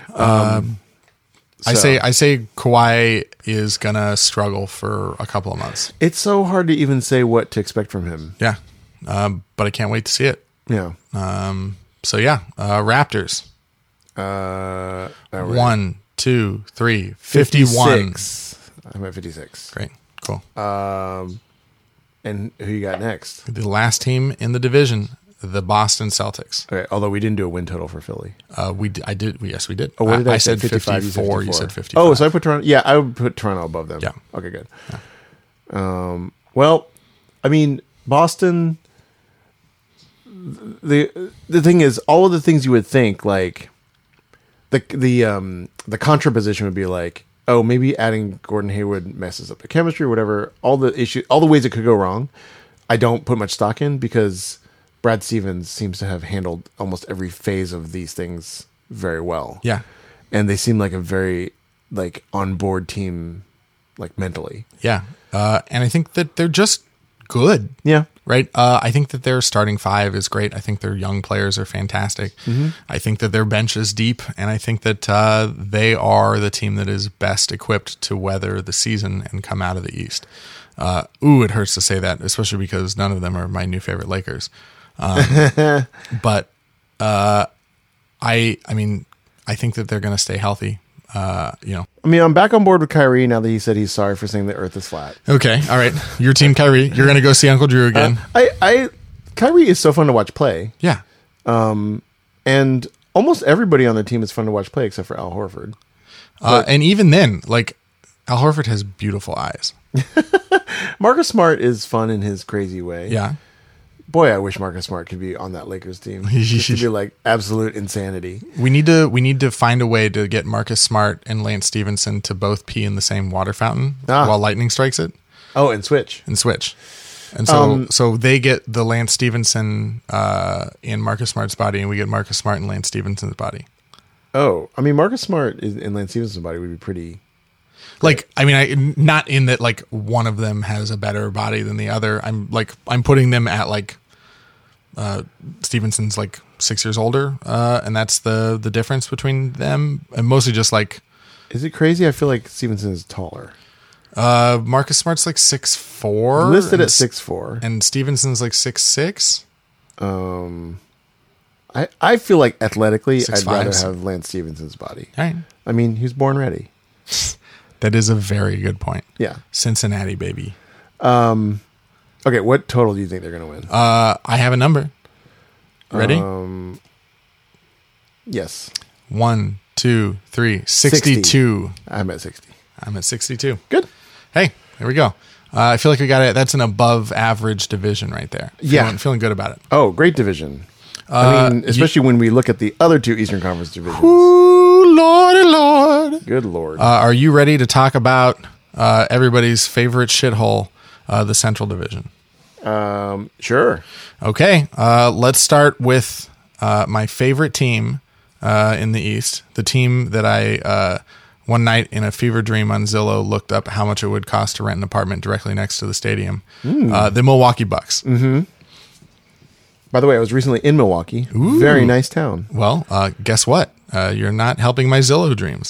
I say Kawhi is gonna struggle for a couple of months. It's so hard to even say what to expect from him. Yeah, but I can't wait to see it. Yeah. So yeah, Raptors. Right. 1, 2, 3, 51. I'm at 56. Great, cool. And who you got next? The last team in the division, the Boston Celtics. Okay, although we didn't do a win total for Philly. Yes, we did. Oh, what did I said 55, 54. You said 55. Oh, so I put Toronto. Yeah, I would put Toronto above them. Yeah. Okay, good. Yeah. Well, I mean, Boston. the thing is, all of the things you would think, like the contraposition would be like, oh, maybe adding Gordon Hayward messes up the chemistry, or whatever. All the ways it could go wrong, I don't put much stock in, because Brad Stevens seems to have handled almost every phase of these things very well. Yeah. And they seem like a very like on board team, like mentally. Yeah. And I think that they're just good. Yeah. Right. I think that their starting five is great. I think their young players are fantastic. Mm-hmm. I think that their bench is deep, and I think that they are the team that is best equipped to weather the season and come out of the East. It hurts to say that, especially because none of them are my new favorite Lakers. But I mean, I think that they're going to stay healthy. I mean, I'm back on board with Kyrie now that he said he's sorry for saying the Earth is flat. Okay, all right. Your team, Kyrie. You're going to go see Uncle Drew again. Kyrie is so fun to watch play. Yeah. And almost everybody on the team is fun to watch play except for Al Horford. And even then, like, Al Horford has beautiful eyes. Marcus Smart is fun in his crazy way. Yeah. Boy, I wish Marcus Smart could be on that Lakers team. It should be like absolute insanity. We need to find a way to get Marcus Smart and Lance Stevenson to both pee in the same water fountain while lightning strikes it. Oh, and switch. And so they get the Lance Stevenson in Marcus Smart's body, and we get Marcus Smart and Lance Stevenson's body. Oh, I mean, Marcus Smart in Lance Stevenson's body would be pretty. Like, I mean, not in that like one of them has a better body than the other. I'm putting them at like Stevenson's like 6 years older, and that's the difference between them. And mostly just like, is it crazy? I feel like Stevenson is taller. Marcus Smart's like 6'4", listed at 6'4", and Stevenson's like 6'6". I feel like athletically, 6'5". I'd rather have Lance Stevenson's body. All right. I mean, he's born ready. That is a very good point. Yeah. Cincinnati, baby. Okay, what total do you think they're going to win? I have a number. Ready? Yes. 1, 2, 3. 62. I'm at 60. I'm at 62. Good. Hey, there we go. I feel like we got it. That's an above average division right there. Feeling good about it. Oh, great division. I mean, especially when we look at the other two Eastern Conference divisions. Ooh, Lordy Lord. Good Lord. Are you ready to talk about everybody's favorite shithole, the Central Division? Sure. Okay. Let's start with my favorite team in the East. The team that I one night in a fever dream on Zillow looked up how much it would cost to rent an apartment directly next to the stadium. The Milwaukee Bucks. Mm-hmm. By the way, I was recently in Milwaukee. Ooh. Very nice town. Well, guess what? You're not helping my Zillow dreams.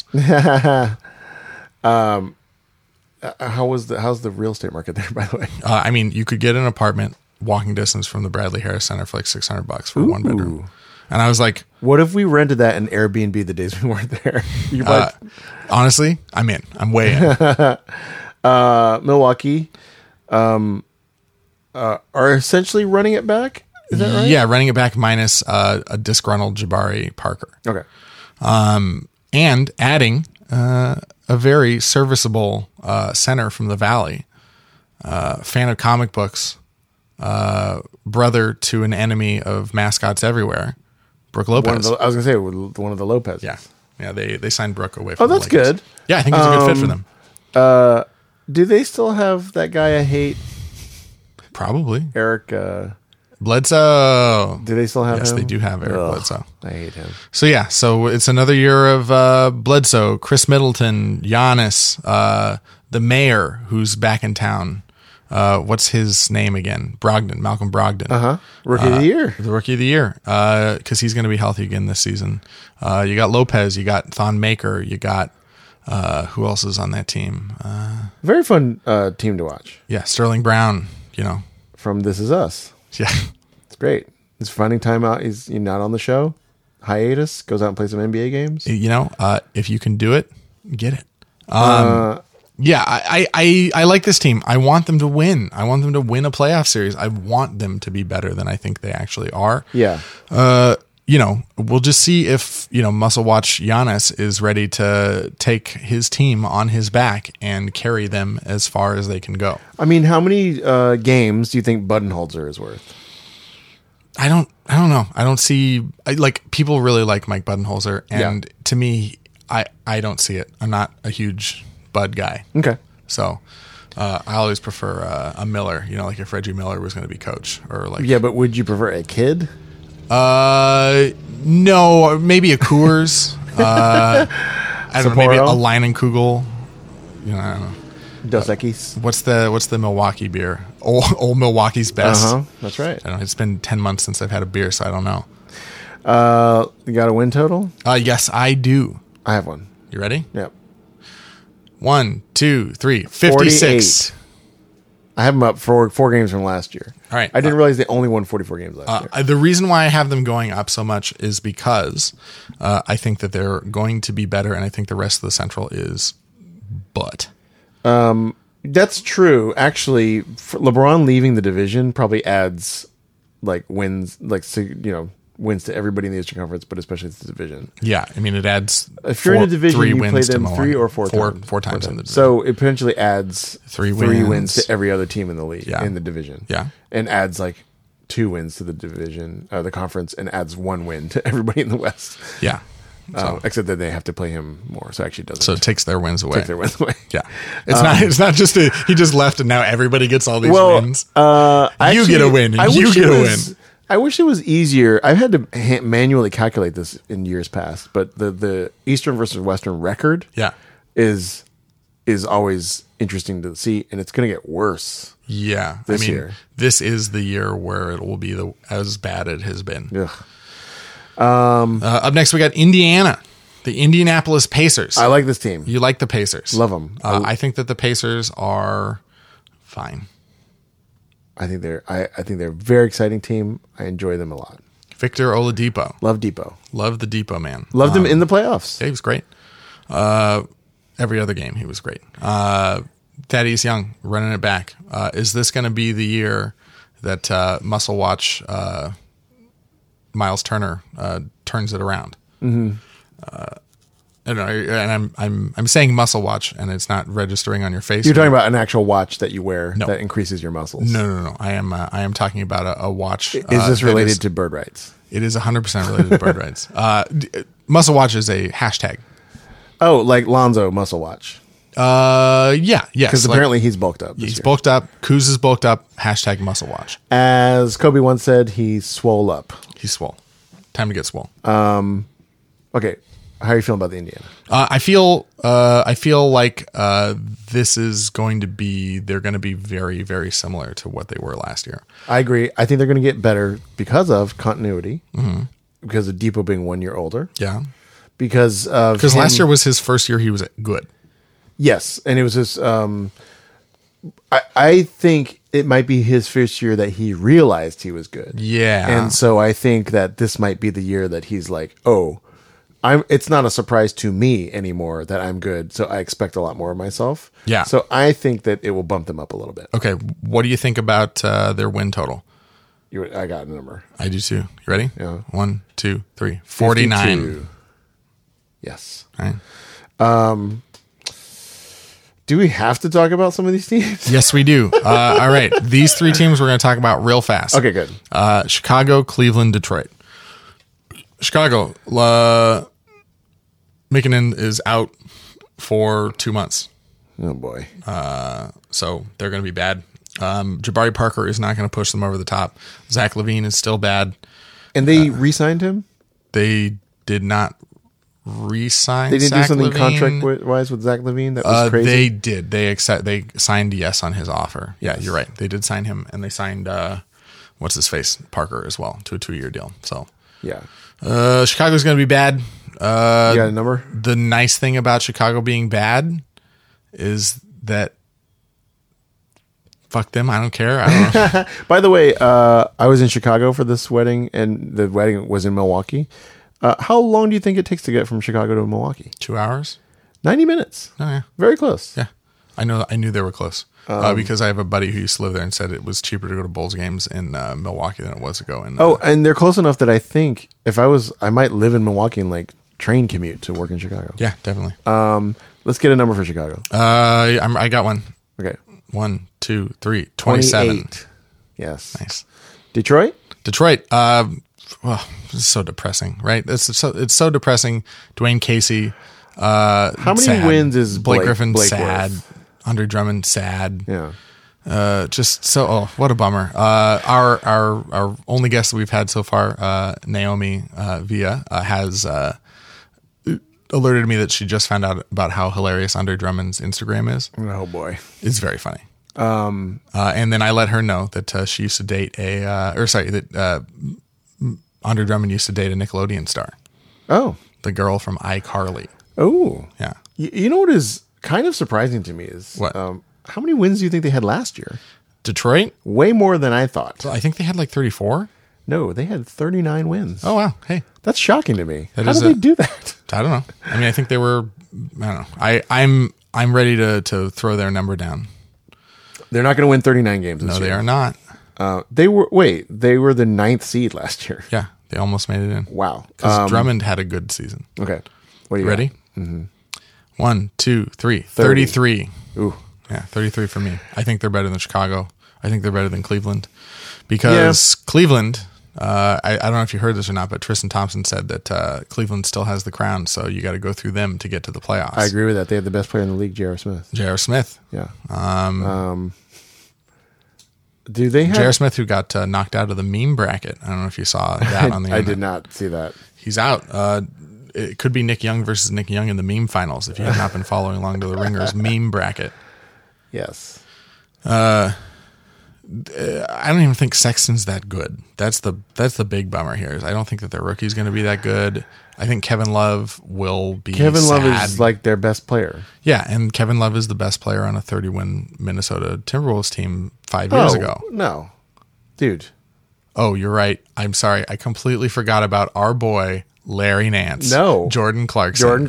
How's the real estate market there, by the way? I mean, you could get an apartment walking distance from the Bradley Harris Center for like $600 for one bedroom. And I was like, what if we rented that in Airbnb the days we weren't there? Honestly, I'm in. I'm way in. Milwaukee are essentially running it back. Is that right? Yeah, running it back minus a disgruntled Jabari Parker. Okay. And adding a very serviceable center from the Valley, fan of comic books, brother to an enemy of mascots everywhere, Brooke Lopez. I was going to say one of the Lopez. Yeah, they signed Brooke away from the Lakers. Good. Yeah, I think it's a good fit for them. Do they still have that guy I hate? Probably. Eric Bledsoe. Do they still have him? Yes, they do have Eric Bledsoe. I hate him. So yeah, so it's another year of Bledsoe, Chris Middleton, Giannis, the mayor who's back in town. What's his name again? Malcolm Brogdon. Rookie of the year. The rookie of the year. Because he's going to be healthy again this season. You got Lopez, you got Thon Maker, you got who else is on that team? Very fun team to watch. Yeah, Sterling Brown, from This Is Us. Yeah. It's great. He's finding time out. He's not on the show. Hiatus. Goes out and plays some NBA games. If you can do it, get it. Yeah, I like this team. I want them to win. I want them to win a playoff series. I want them to be better than I think they actually are. Yeah. We'll just see if, Muscle Watch Giannis is ready to take his team on his back and carry them as far as they can go. I mean, how many games do you think Budenholzer is worth? I don't know. I don't see like people really like Mike Budenholzer, and to me, I don't see it. I'm not a huge Bud guy. Okay. So I always prefer a Miller. You know, like if Reggie Miller was going to be coach, or like Yeah, but would you prefer a kid? No, maybe a Coors. I don't know, maybe a Leinenkugel. You know, I don't know. Dos Equis. What's the Milwaukee beer? Old Milwaukee's best. That's right. I don't know. It's been 10 months since I've had a beer, so I don't know. You got a win total? Yes, I do. I have one. You ready? Yep. 1, 2, 3, 56. 48. I have them up for 4 games from last year. All right. I didn't realize they only won 44 games last year. The reason why I have them going up so much is because I think that they're going to be better, and I think the rest of the Central is but. That's true. Actually, LeBron leaving the division probably adds like wins, wins to everybody in the Eastern Conference, but especially to the division. Yeah, I mean it adds. If you're in a division, you play them 3 or 4 times. Four times in the division. So it potentially adds 3 wins to every other team in the league in the division. Yeah, and adds like 2 wins to the division, the conference, and adds 1 win to everybody in the West. Yeah. So, except that they have to play him more, so it actually doesn't. So it takes their wins away. Yeah, it's not just he just left and now everybody gets all these wins. You get a win. And you get a win. I wish it was easier. I've had to manually calculate this in years past, but the Eastern versus Western record, is always interesting to see, and it's going to get worse. Yeah, this year. This is the year where it will be as bad it has been. Ugh. Up next, we got Indiana, the Indianapolis Pacers. I like this team. You like the Pacers? Love them. I think that the Pacers are fine. I think they're a very exciting team. I enjoy them a lot. Victor Oladipo. Love Depot. Love the Depot man. Loved him in the playoffs. Yeah, he was great. Every other game, he was great. Thaddeus Young running it back. Is this going to be the year that Muscle Watch Miles Turner turns it around? Mm-hmm. I don't know, and I'm saying muscle watch, and it's not registering on your face. You're talking about an actual watch that you wear that increases your muscles. No. I am talking about a watch. Is this related to bird rights? It is 100% related to bird rights. Muscle watch is a hashtag. Oh, like Lonzo muscle watch. Yes. Because apparently he's bulked up. He's bulked up. Kuz is bulked up. Hashtag muscle watch. As Kobe once said, he's swole up. He's swole. Time to get swole. Okay. How are you feeling about the Indiana? I feel like this is going to be. They're going to be very, very similar to what they were last year. I agree. I think they're going to get better because of continuity. Mm-hmm. Because of Depot being 1 year older. Yeah. Because last year was his first year. He was good. Yes, and it was just. I think it might be his first year that he realized he was good. Yeah, and so I think that this might be the year that he's like, oh. It's not a surprise to me anymore that I'm good, so I expect a lot more of myself. Yeah. So I think that it will bump them up a little bit. Okay, what do you think about their win total? I got a number. I do too. You ready? Yeah. 1, 2, 3. 49. 52. Yes. All right. Do we have to talk about some of these teams? Yes, we do. All right. These 3 teams we're going to talk about real fast. Okay, good. Chicago, Cleveland, Detroit. Chicago, Mikkonen is out for 2 months. Oh, boy. So they're going to be bad. Jabari Parker is not going to push them over the top. Zach LaVine is still bad. And they re-signed him? They did not re-sign They didn't Zach do something LaVine. contract-wise with Zach LaVine? That was crazy? They did. They signed yes on his offer. Yeah, you're right. They did sign him, and they signed, what's-his-face, Parker as well, to a 2-year deal. So yeah. Chicago's going to be bad. You got a number? The nice thing about Chicago being bad is that fuck them. I don't care. I don't know. By the way, I was in Chicago for this wedding, and the wedding was in Milwaukee. How long do you think it takes to get from Chicago to Milwaukee? 2 hours? 90 minutes. Oh, yeah. Very close. Yeah. I knew they were close. Because I have a buddy who used to live there and said it was cheaper to go to Bulls games in Milwaukee than it was to go in. And they're close enough that I think if I might live in Milwaukee and like train commute to work in Chicago. Yeah, definitely. Let's get a number for Chicago. I got one. Okay. 1, 2, 3. 27. 28. Yes. Nice. Detroit? Well, this is so depressing, right? It's so depressing. Dwayne Casey. How many wins is Blake Griffin? Blake Sad. worth? Andre Drummond. Sad. Yeah. Just so. Oh, what a bummer. Our only guest that we've had so far, Naomi Villa, has alerted me that she just found out about how hilarious Andre Drummond's Instagram is. Oh boy, it's very funny. And then I let her know that she used to date that Andre Drummond used to date a Nickelodeon star. Oh, the girl from iCarly. Oh, yeah. You know what is kind of surprising to me is what? How many wins do you think they had last year? Detroit? Way more than I thought. I think they had like 34. No, they had 39 wins. Oh wow! Hey, that's shocking to me. How did they do that? I don't know. I mean, I think they were. I don't know. I'm ready to throw their number down. They're not going to win 39 games this year. No, they are not. They were the 9th seed last year. Yeah, they almost made it in. Wow. Because Drummond had a good season. Okay. What are you ready? Mm-hmm. 1, 2, 3. 33. Ooh. Yeah, 33 for me. I think they're better than Chicago. I think they're better than Cleveland. Because Cleveland, I don't know if you heard this or not, but Tristan Thompson said that Cleveland still has the crown, so you got to go through them to get to the playoffs. I agree with that. They have the best player in the league, J.R. Smith. J.R. Smith. Yeah. Do they have... J.R. Smith, who got knocked out of the meme bracket. I don't know if you saw that on the internet. I did not see that. He's out. It could be Nick Young versus Nick Young in the meme finals if you have not been following along to the Ringers meme bracket. Yes. I don't even think Sexton's that good. That's the big bummer here. Is I don't think that their rookie's going to be that good. I think Kevin Love will be. Love is like their best player. Yeah, and Kevin Love is the best player on a 30-win Minnesota Timberwolves team 5 years ago. No, dude. Oh, you're right. I'm sorry. I completely forgot about our boy Larry Nance. No, Jordan Clarkson.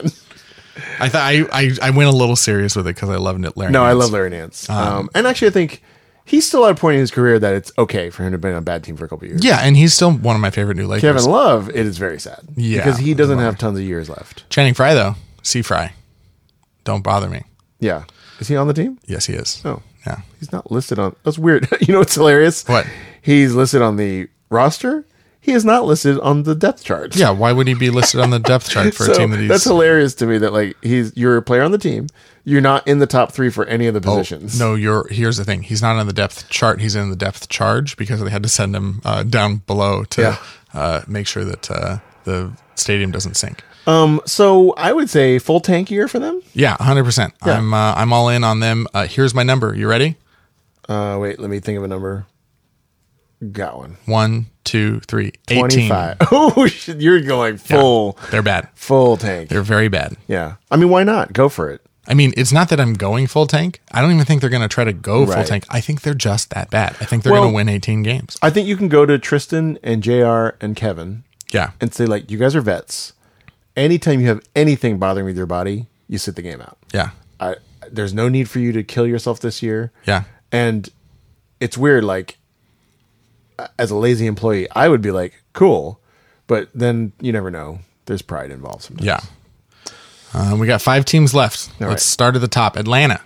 I thought I went a little serious with it because I loved it. Larry. No, Nance. I love Larry Nance. And actually, I think he's still at a point in his career that it's okay for him to be on a bad team for a couple of years. Yeah, and he's still one of my favorite new Lakers. Kevin Love, it is very sad. Yeah, because he doesn't have tons of years left. Channing Frye, though, C. Frye, don't bother me. Yeah, is he on the team? Yes, he is. Oh, yeah, he's not listed on. That's weird. You know what's hilarious? What? He's listed on the roster. He is not listed on the depth chart. Yeah, why would he be listed on the depth chart for a team that he's... That's hilarious to me that like you're a player on the team. You're not in the top 3 for any of the positions. No, here's the thing. He's not on the depth chart. He's in the depth charge because they had to send him down below to make sure that the stadium doesn't sink. So I would say full tank year for them. Yeah, 100%. Yeah. I'm all in on them. Here's my number. You ready? Wait, let me think of a number. Got one. 1, 2, 3, 18. 25. Oh, shit, you're going full. Yeah, they're bad. Full tank. They're very bad. Yeah. I mean, why not? Go for it. I mean, it's not that I'm going full tank. I don't even think they're going to try to go full tank. I think they're just that bad. I think they're going to win 18 games. I think you can go to Tristan and JR and Kevin. Yeah. And say, like, you guys are vets. Anytime you have anything bothering with your body, you sit the game out. Yeah. There's no need for you to kill yourself this year. Yeah. And it's weird, like, as a lazy employee, I would be like, cool. But then you never know. There's pride involved sometimes. Yeah. We got 5 teams left. Let's start at the top. Atlanta.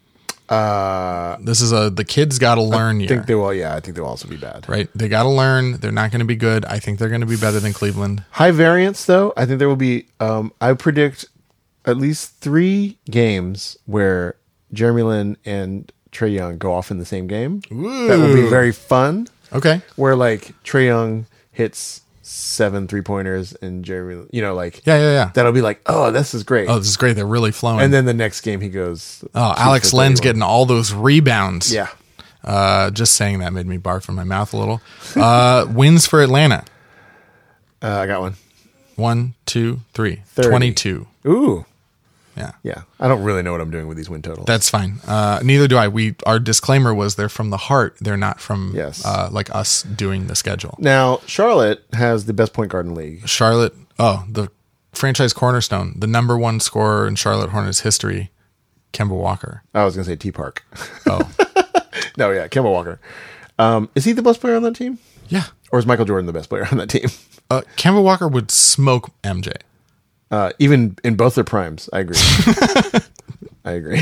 This is the kids got to learn year. I think they will. Yeah, I think they'll also be bad. Right. They got to learn. They're not going to be good. I think they're going to be better than Cleveland. High variance, though. I think there will be, I predict at least 3 games where Jeremy Lin and Trae Young go off in the same game. Ooh. That will be very fun. Okay. Where like Trae Young hits 7 3-pointers and Jeremy, Yeah. That'll be like, oh, this is great. Oh, this is great. They're really flowing. And then the next game he goes. Oh, Alex Len's getting all those rebounds. Yeah. Just saying that made me barf in my mouth a little. Wins for Atlanta. I got one. 1, 2, 3. 30. 22. Ooh. Yeah. Yeah. I don't really know what I'm doing with these win totals. That's fine. Neither do I. Our disclaimer was they're from the heart. They're not from like us doing the schedule. Now, Charlotte has the best point guard in the league. Charlotte, the franchise cornerstone, the number 1 scorer in Charlotte Hornets history, Kemba Walker. I was going to say T-Park. Oh. No, yeah, Kemba Walker. Is he the best player on that team? Yeah. Or is Michael Jordan the best player on that team? Kemba Walker would smoke MJ. Even in both their primes, I agree. I agree.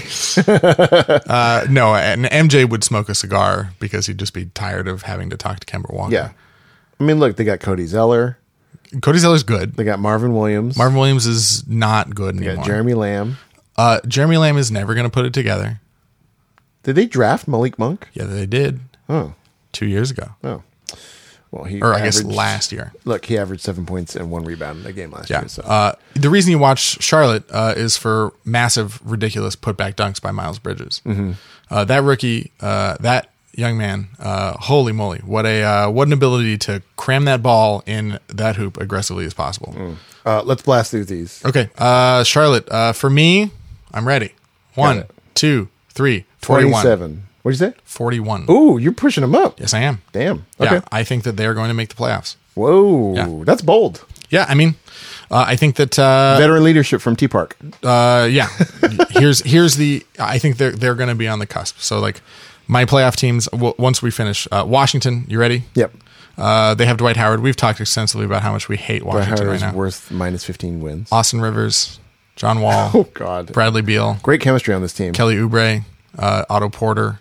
No, and MJ would smoke a cigar because he'd just be tired of having to talk to Kemba Walker. Yeah. I mean, look, they got Cody Zeller. Cody Zeller's good. They got Marvin Williams. Marvin Williams is not good They anymore. got Jeremy Lamb. Jeremy Lamb is never going to put it together. Did they draft Malik Monk? Yeah, they did. Oh. 2 years ago. Oh. Well, I guess last year. Look, he averaged 7 points and 1 rebound in a game last Yeah. year. So. The reason you watch Charlotte is for massive, ridiculous putback dunks by Miles Bridges. Mm-hmm. That rookie, that young man, holy moly, what an ability to cram that ball in that hoop aggressively as possible. Let's blast through these. Okay, Charlotte, for me, I'm ready. 1, 2, 3, 41. 27. What'd you say? 41. Ooh, you're pushing them up. Yes, I am. Damn. Okay. Yeah, I think that they're going to make the playoffs. Whoa. Yeah. That's bold. Yeah, I mean, I think that Veteran leadership from T Park. yeah. here's the. I think they're going to be on the cusp. So like my playoff teams. Once we finish, Washington. You ready? Yep. They have Dwight Howard. We've talked extensively about how much we hate Washington Howard right is now. worth minus 15 wins. Austin Rivers, John Wall, Oh God. Bradley Beal, Great chemistry on this team. Kelly Oubre, Otto Porter.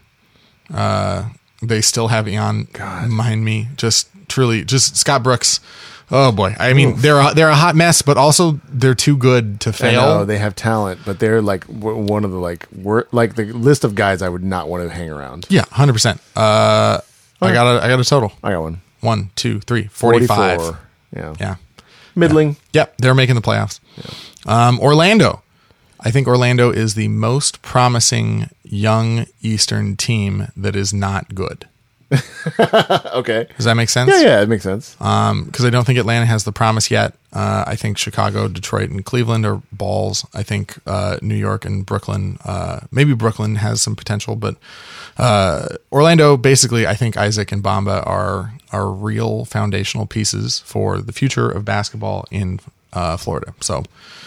They still have Ian. Mind me, just truly, just Scott Brooks. Oh boy, I mean they're a hot mess, but also they're too good to fail. I know, they have talent, but they're like one of the like the list of guys I would not want to hang around. Yeah, 100%. I got a total. I got one. 1, 2, 3, 45. 44. Yeah. Yeah. Middling. Yep, they're making the playoffs. Orlando. I think Orlando is the most promising young Eastern team that is not good. Okay. Does that make sense? Yeah, it makes sense. Because I don't think Atlanta has the promise yet. I think Chicago, Detroit, and Cleveland are balls. I think New York and Brooklyn, maybe Brooklyn has some potential, but Orlando, basically, I think Isaac and Bamba are real foundational pieces for the future of basketball in Florida. So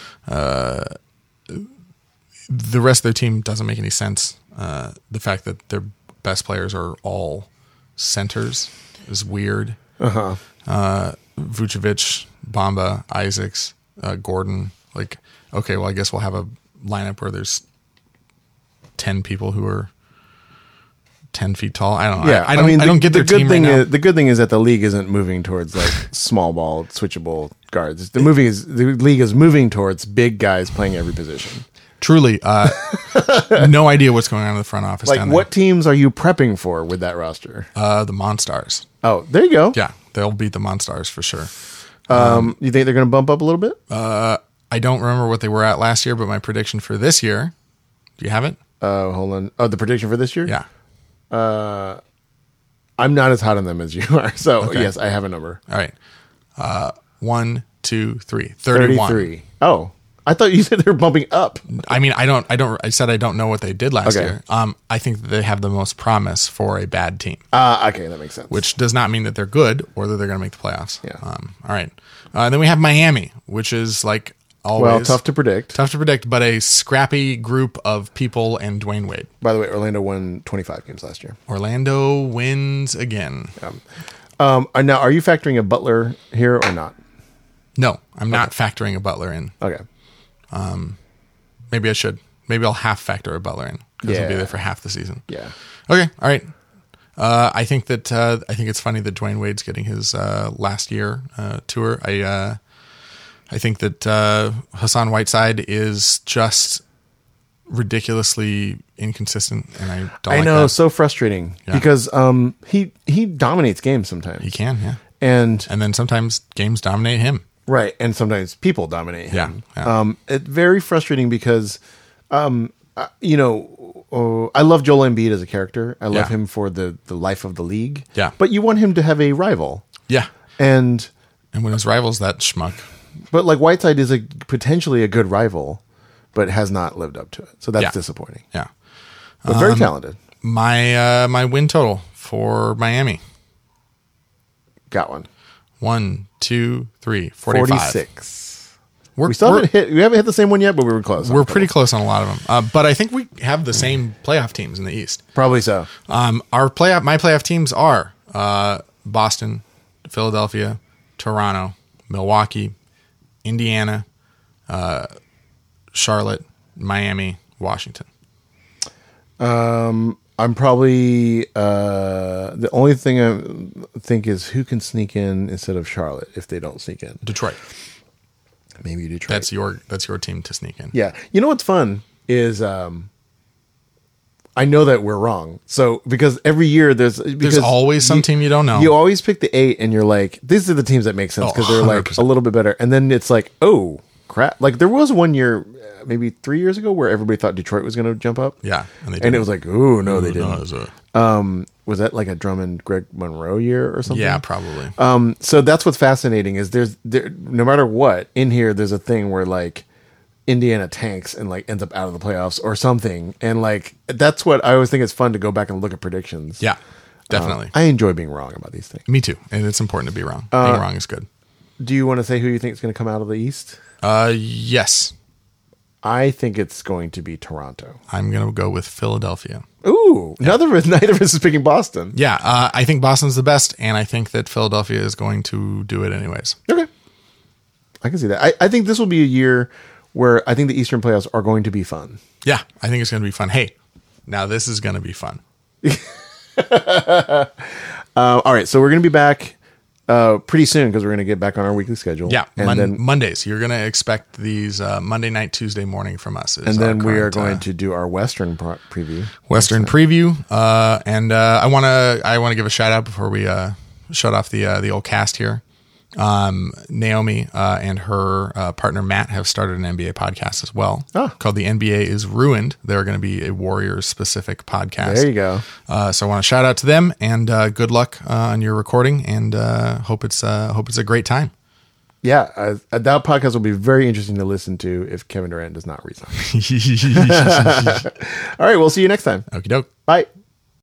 the rest of their team doesn't make any sense. The fact that their best players are all centers is weird. Vucevic, Bamba, Isaacs, Gordon. Like, okay, well, I guess we'll have a lineup where there's 10 people who are 10 feet tall. I don't know. Yeah, I don't get their team right now. The good thing is that the league isn't moving towards like small ball, switchable guards. The league is moving towards big guys playing every position. Truly, no idea what's going on in the front office. Like, down there. what teams are you prepping for with that roster? The Monstars. Oh, there you go. Yeah, they'll beat the Monstars for sure. You think they're going to bump up a little bit? I don't remember what they were at last year, but my prediction for this year. Do you have it? Hold on. Oh, the prediction for this year? Yeah. I'm not as hot on them as you are. So, yes, I have a number. All right. 1, 2, 3. 31. 33. Oh, I thought you said they were bumping up. I mean, I said I don't know what they did last year. I think that they have the most promise for a bad team, Okay, that makes sense. which does not mean that they're good or that they're going to make the playoffs. Yeah. All right. Then we have Miami, which is like always Well, tough to predict. Tough to predict, but a scrappy group of people and Dwayne Wade. By the way, Orlando won 25 games last year. Orlando wins again. Now, are you factoring a Butler here or not? No, I'm not factoring a Butler in. Okay. Maybe I should. Maybe I'll half factor a Butler in because he'll be Yeah. there for half the season. Yeah. Okay. All right. I think it's funny that Dwayne Wade's getting his last year tour. I think that Hassan Whiteside is just ridiculously inconsistent, and I don't. I like know, that. so frustrating because he dominates games sometimes. He can, yeah. And then sometimes games dominate him. right, and sometimes people dominate him. Yeah. It's very frustrating because I love Joel Embiid as a character. I love Yeah. him for the life of the league. Yeah. But you want him to have a rival. Yeah. And when his rival's that schmuck. but like Whiteside is potentially a good rival, but has not lived up to it. So that's Yeah. disappointing. Yeah. But very talented. My win total for Miami. Got one. 1, 2, 3, 45. 46. We haven't hit the same one yet, but we were close. We're pretty close on a lot of them. But I think we have the same playoff teams in the East. Probably so. My playoff teams are Boston, Philadelphia, Toronto, Milwaukee, Indiana, Charlotte, Miami, Washington. I'm probably the only thing I think is who can sneak in instead of Charlotte if they don't sneak in. Detroit. Maybe Detroit. That's your team to sneak in. Yeah. You know what's fun is I know that we're wrong. So because every year there's always some team you don't know. You always pick the 8 and you're like, these are the teams that make sense because they're like 100%. a little bit better. And then it's like, oh crap. Like there was one year, maybe 3 years ago, where everybody thought Detroit was going to jump up. Yeah. And it was like, oh no, they didn't. No, Was that like a Drummond, Greg Monroe year or something? yeah, probably. So that's what's fascinating is no matter what in here, there's a thing where like Indiana tanks and like ends up out of the playoffs or something. And like, that's what I always think it's fun to go back and look at predictions. Yeah, definitely. I enjoy being wrong about these things. Me too. And it's important to be wrong. Being wrong is good. Do you want to say who you think is going to come out of the East? Yes. I think it's going to be Toronto. I'm going to go with Philadelphia. Ooh, neither of us is picking Boston. Yeah, I think Boston's the best, and I think that Philadelphia is going to do it anyways. Okay. I can see that. I think this will be a year where I think the Eastern playoffs are going to be fun. Yeah, I think it's going to be fun. Hey, now this is going to be fun. All right, so we're going to be back pretty soon because we're going to get back on our weekly schedule. Yeah, and then Mondays. You're going to expect these Monday night, Tuesday morning from us. And then we are going to do our Western preview. Western preview, and I want to give a shout out before we shut off the old cast here. Naomi and her partner Matt have started an NBA podcast as well called The NBA is Ruined. They're going to be a Warriors specific podcast. There you go. So I want to shout out to them and good luck on your recording and hope it's a great time. Yeah, that podcast will be very interesting to listen to if Kevin Durant does not resign. All right, we'll see you next time. Okie doke. Bye.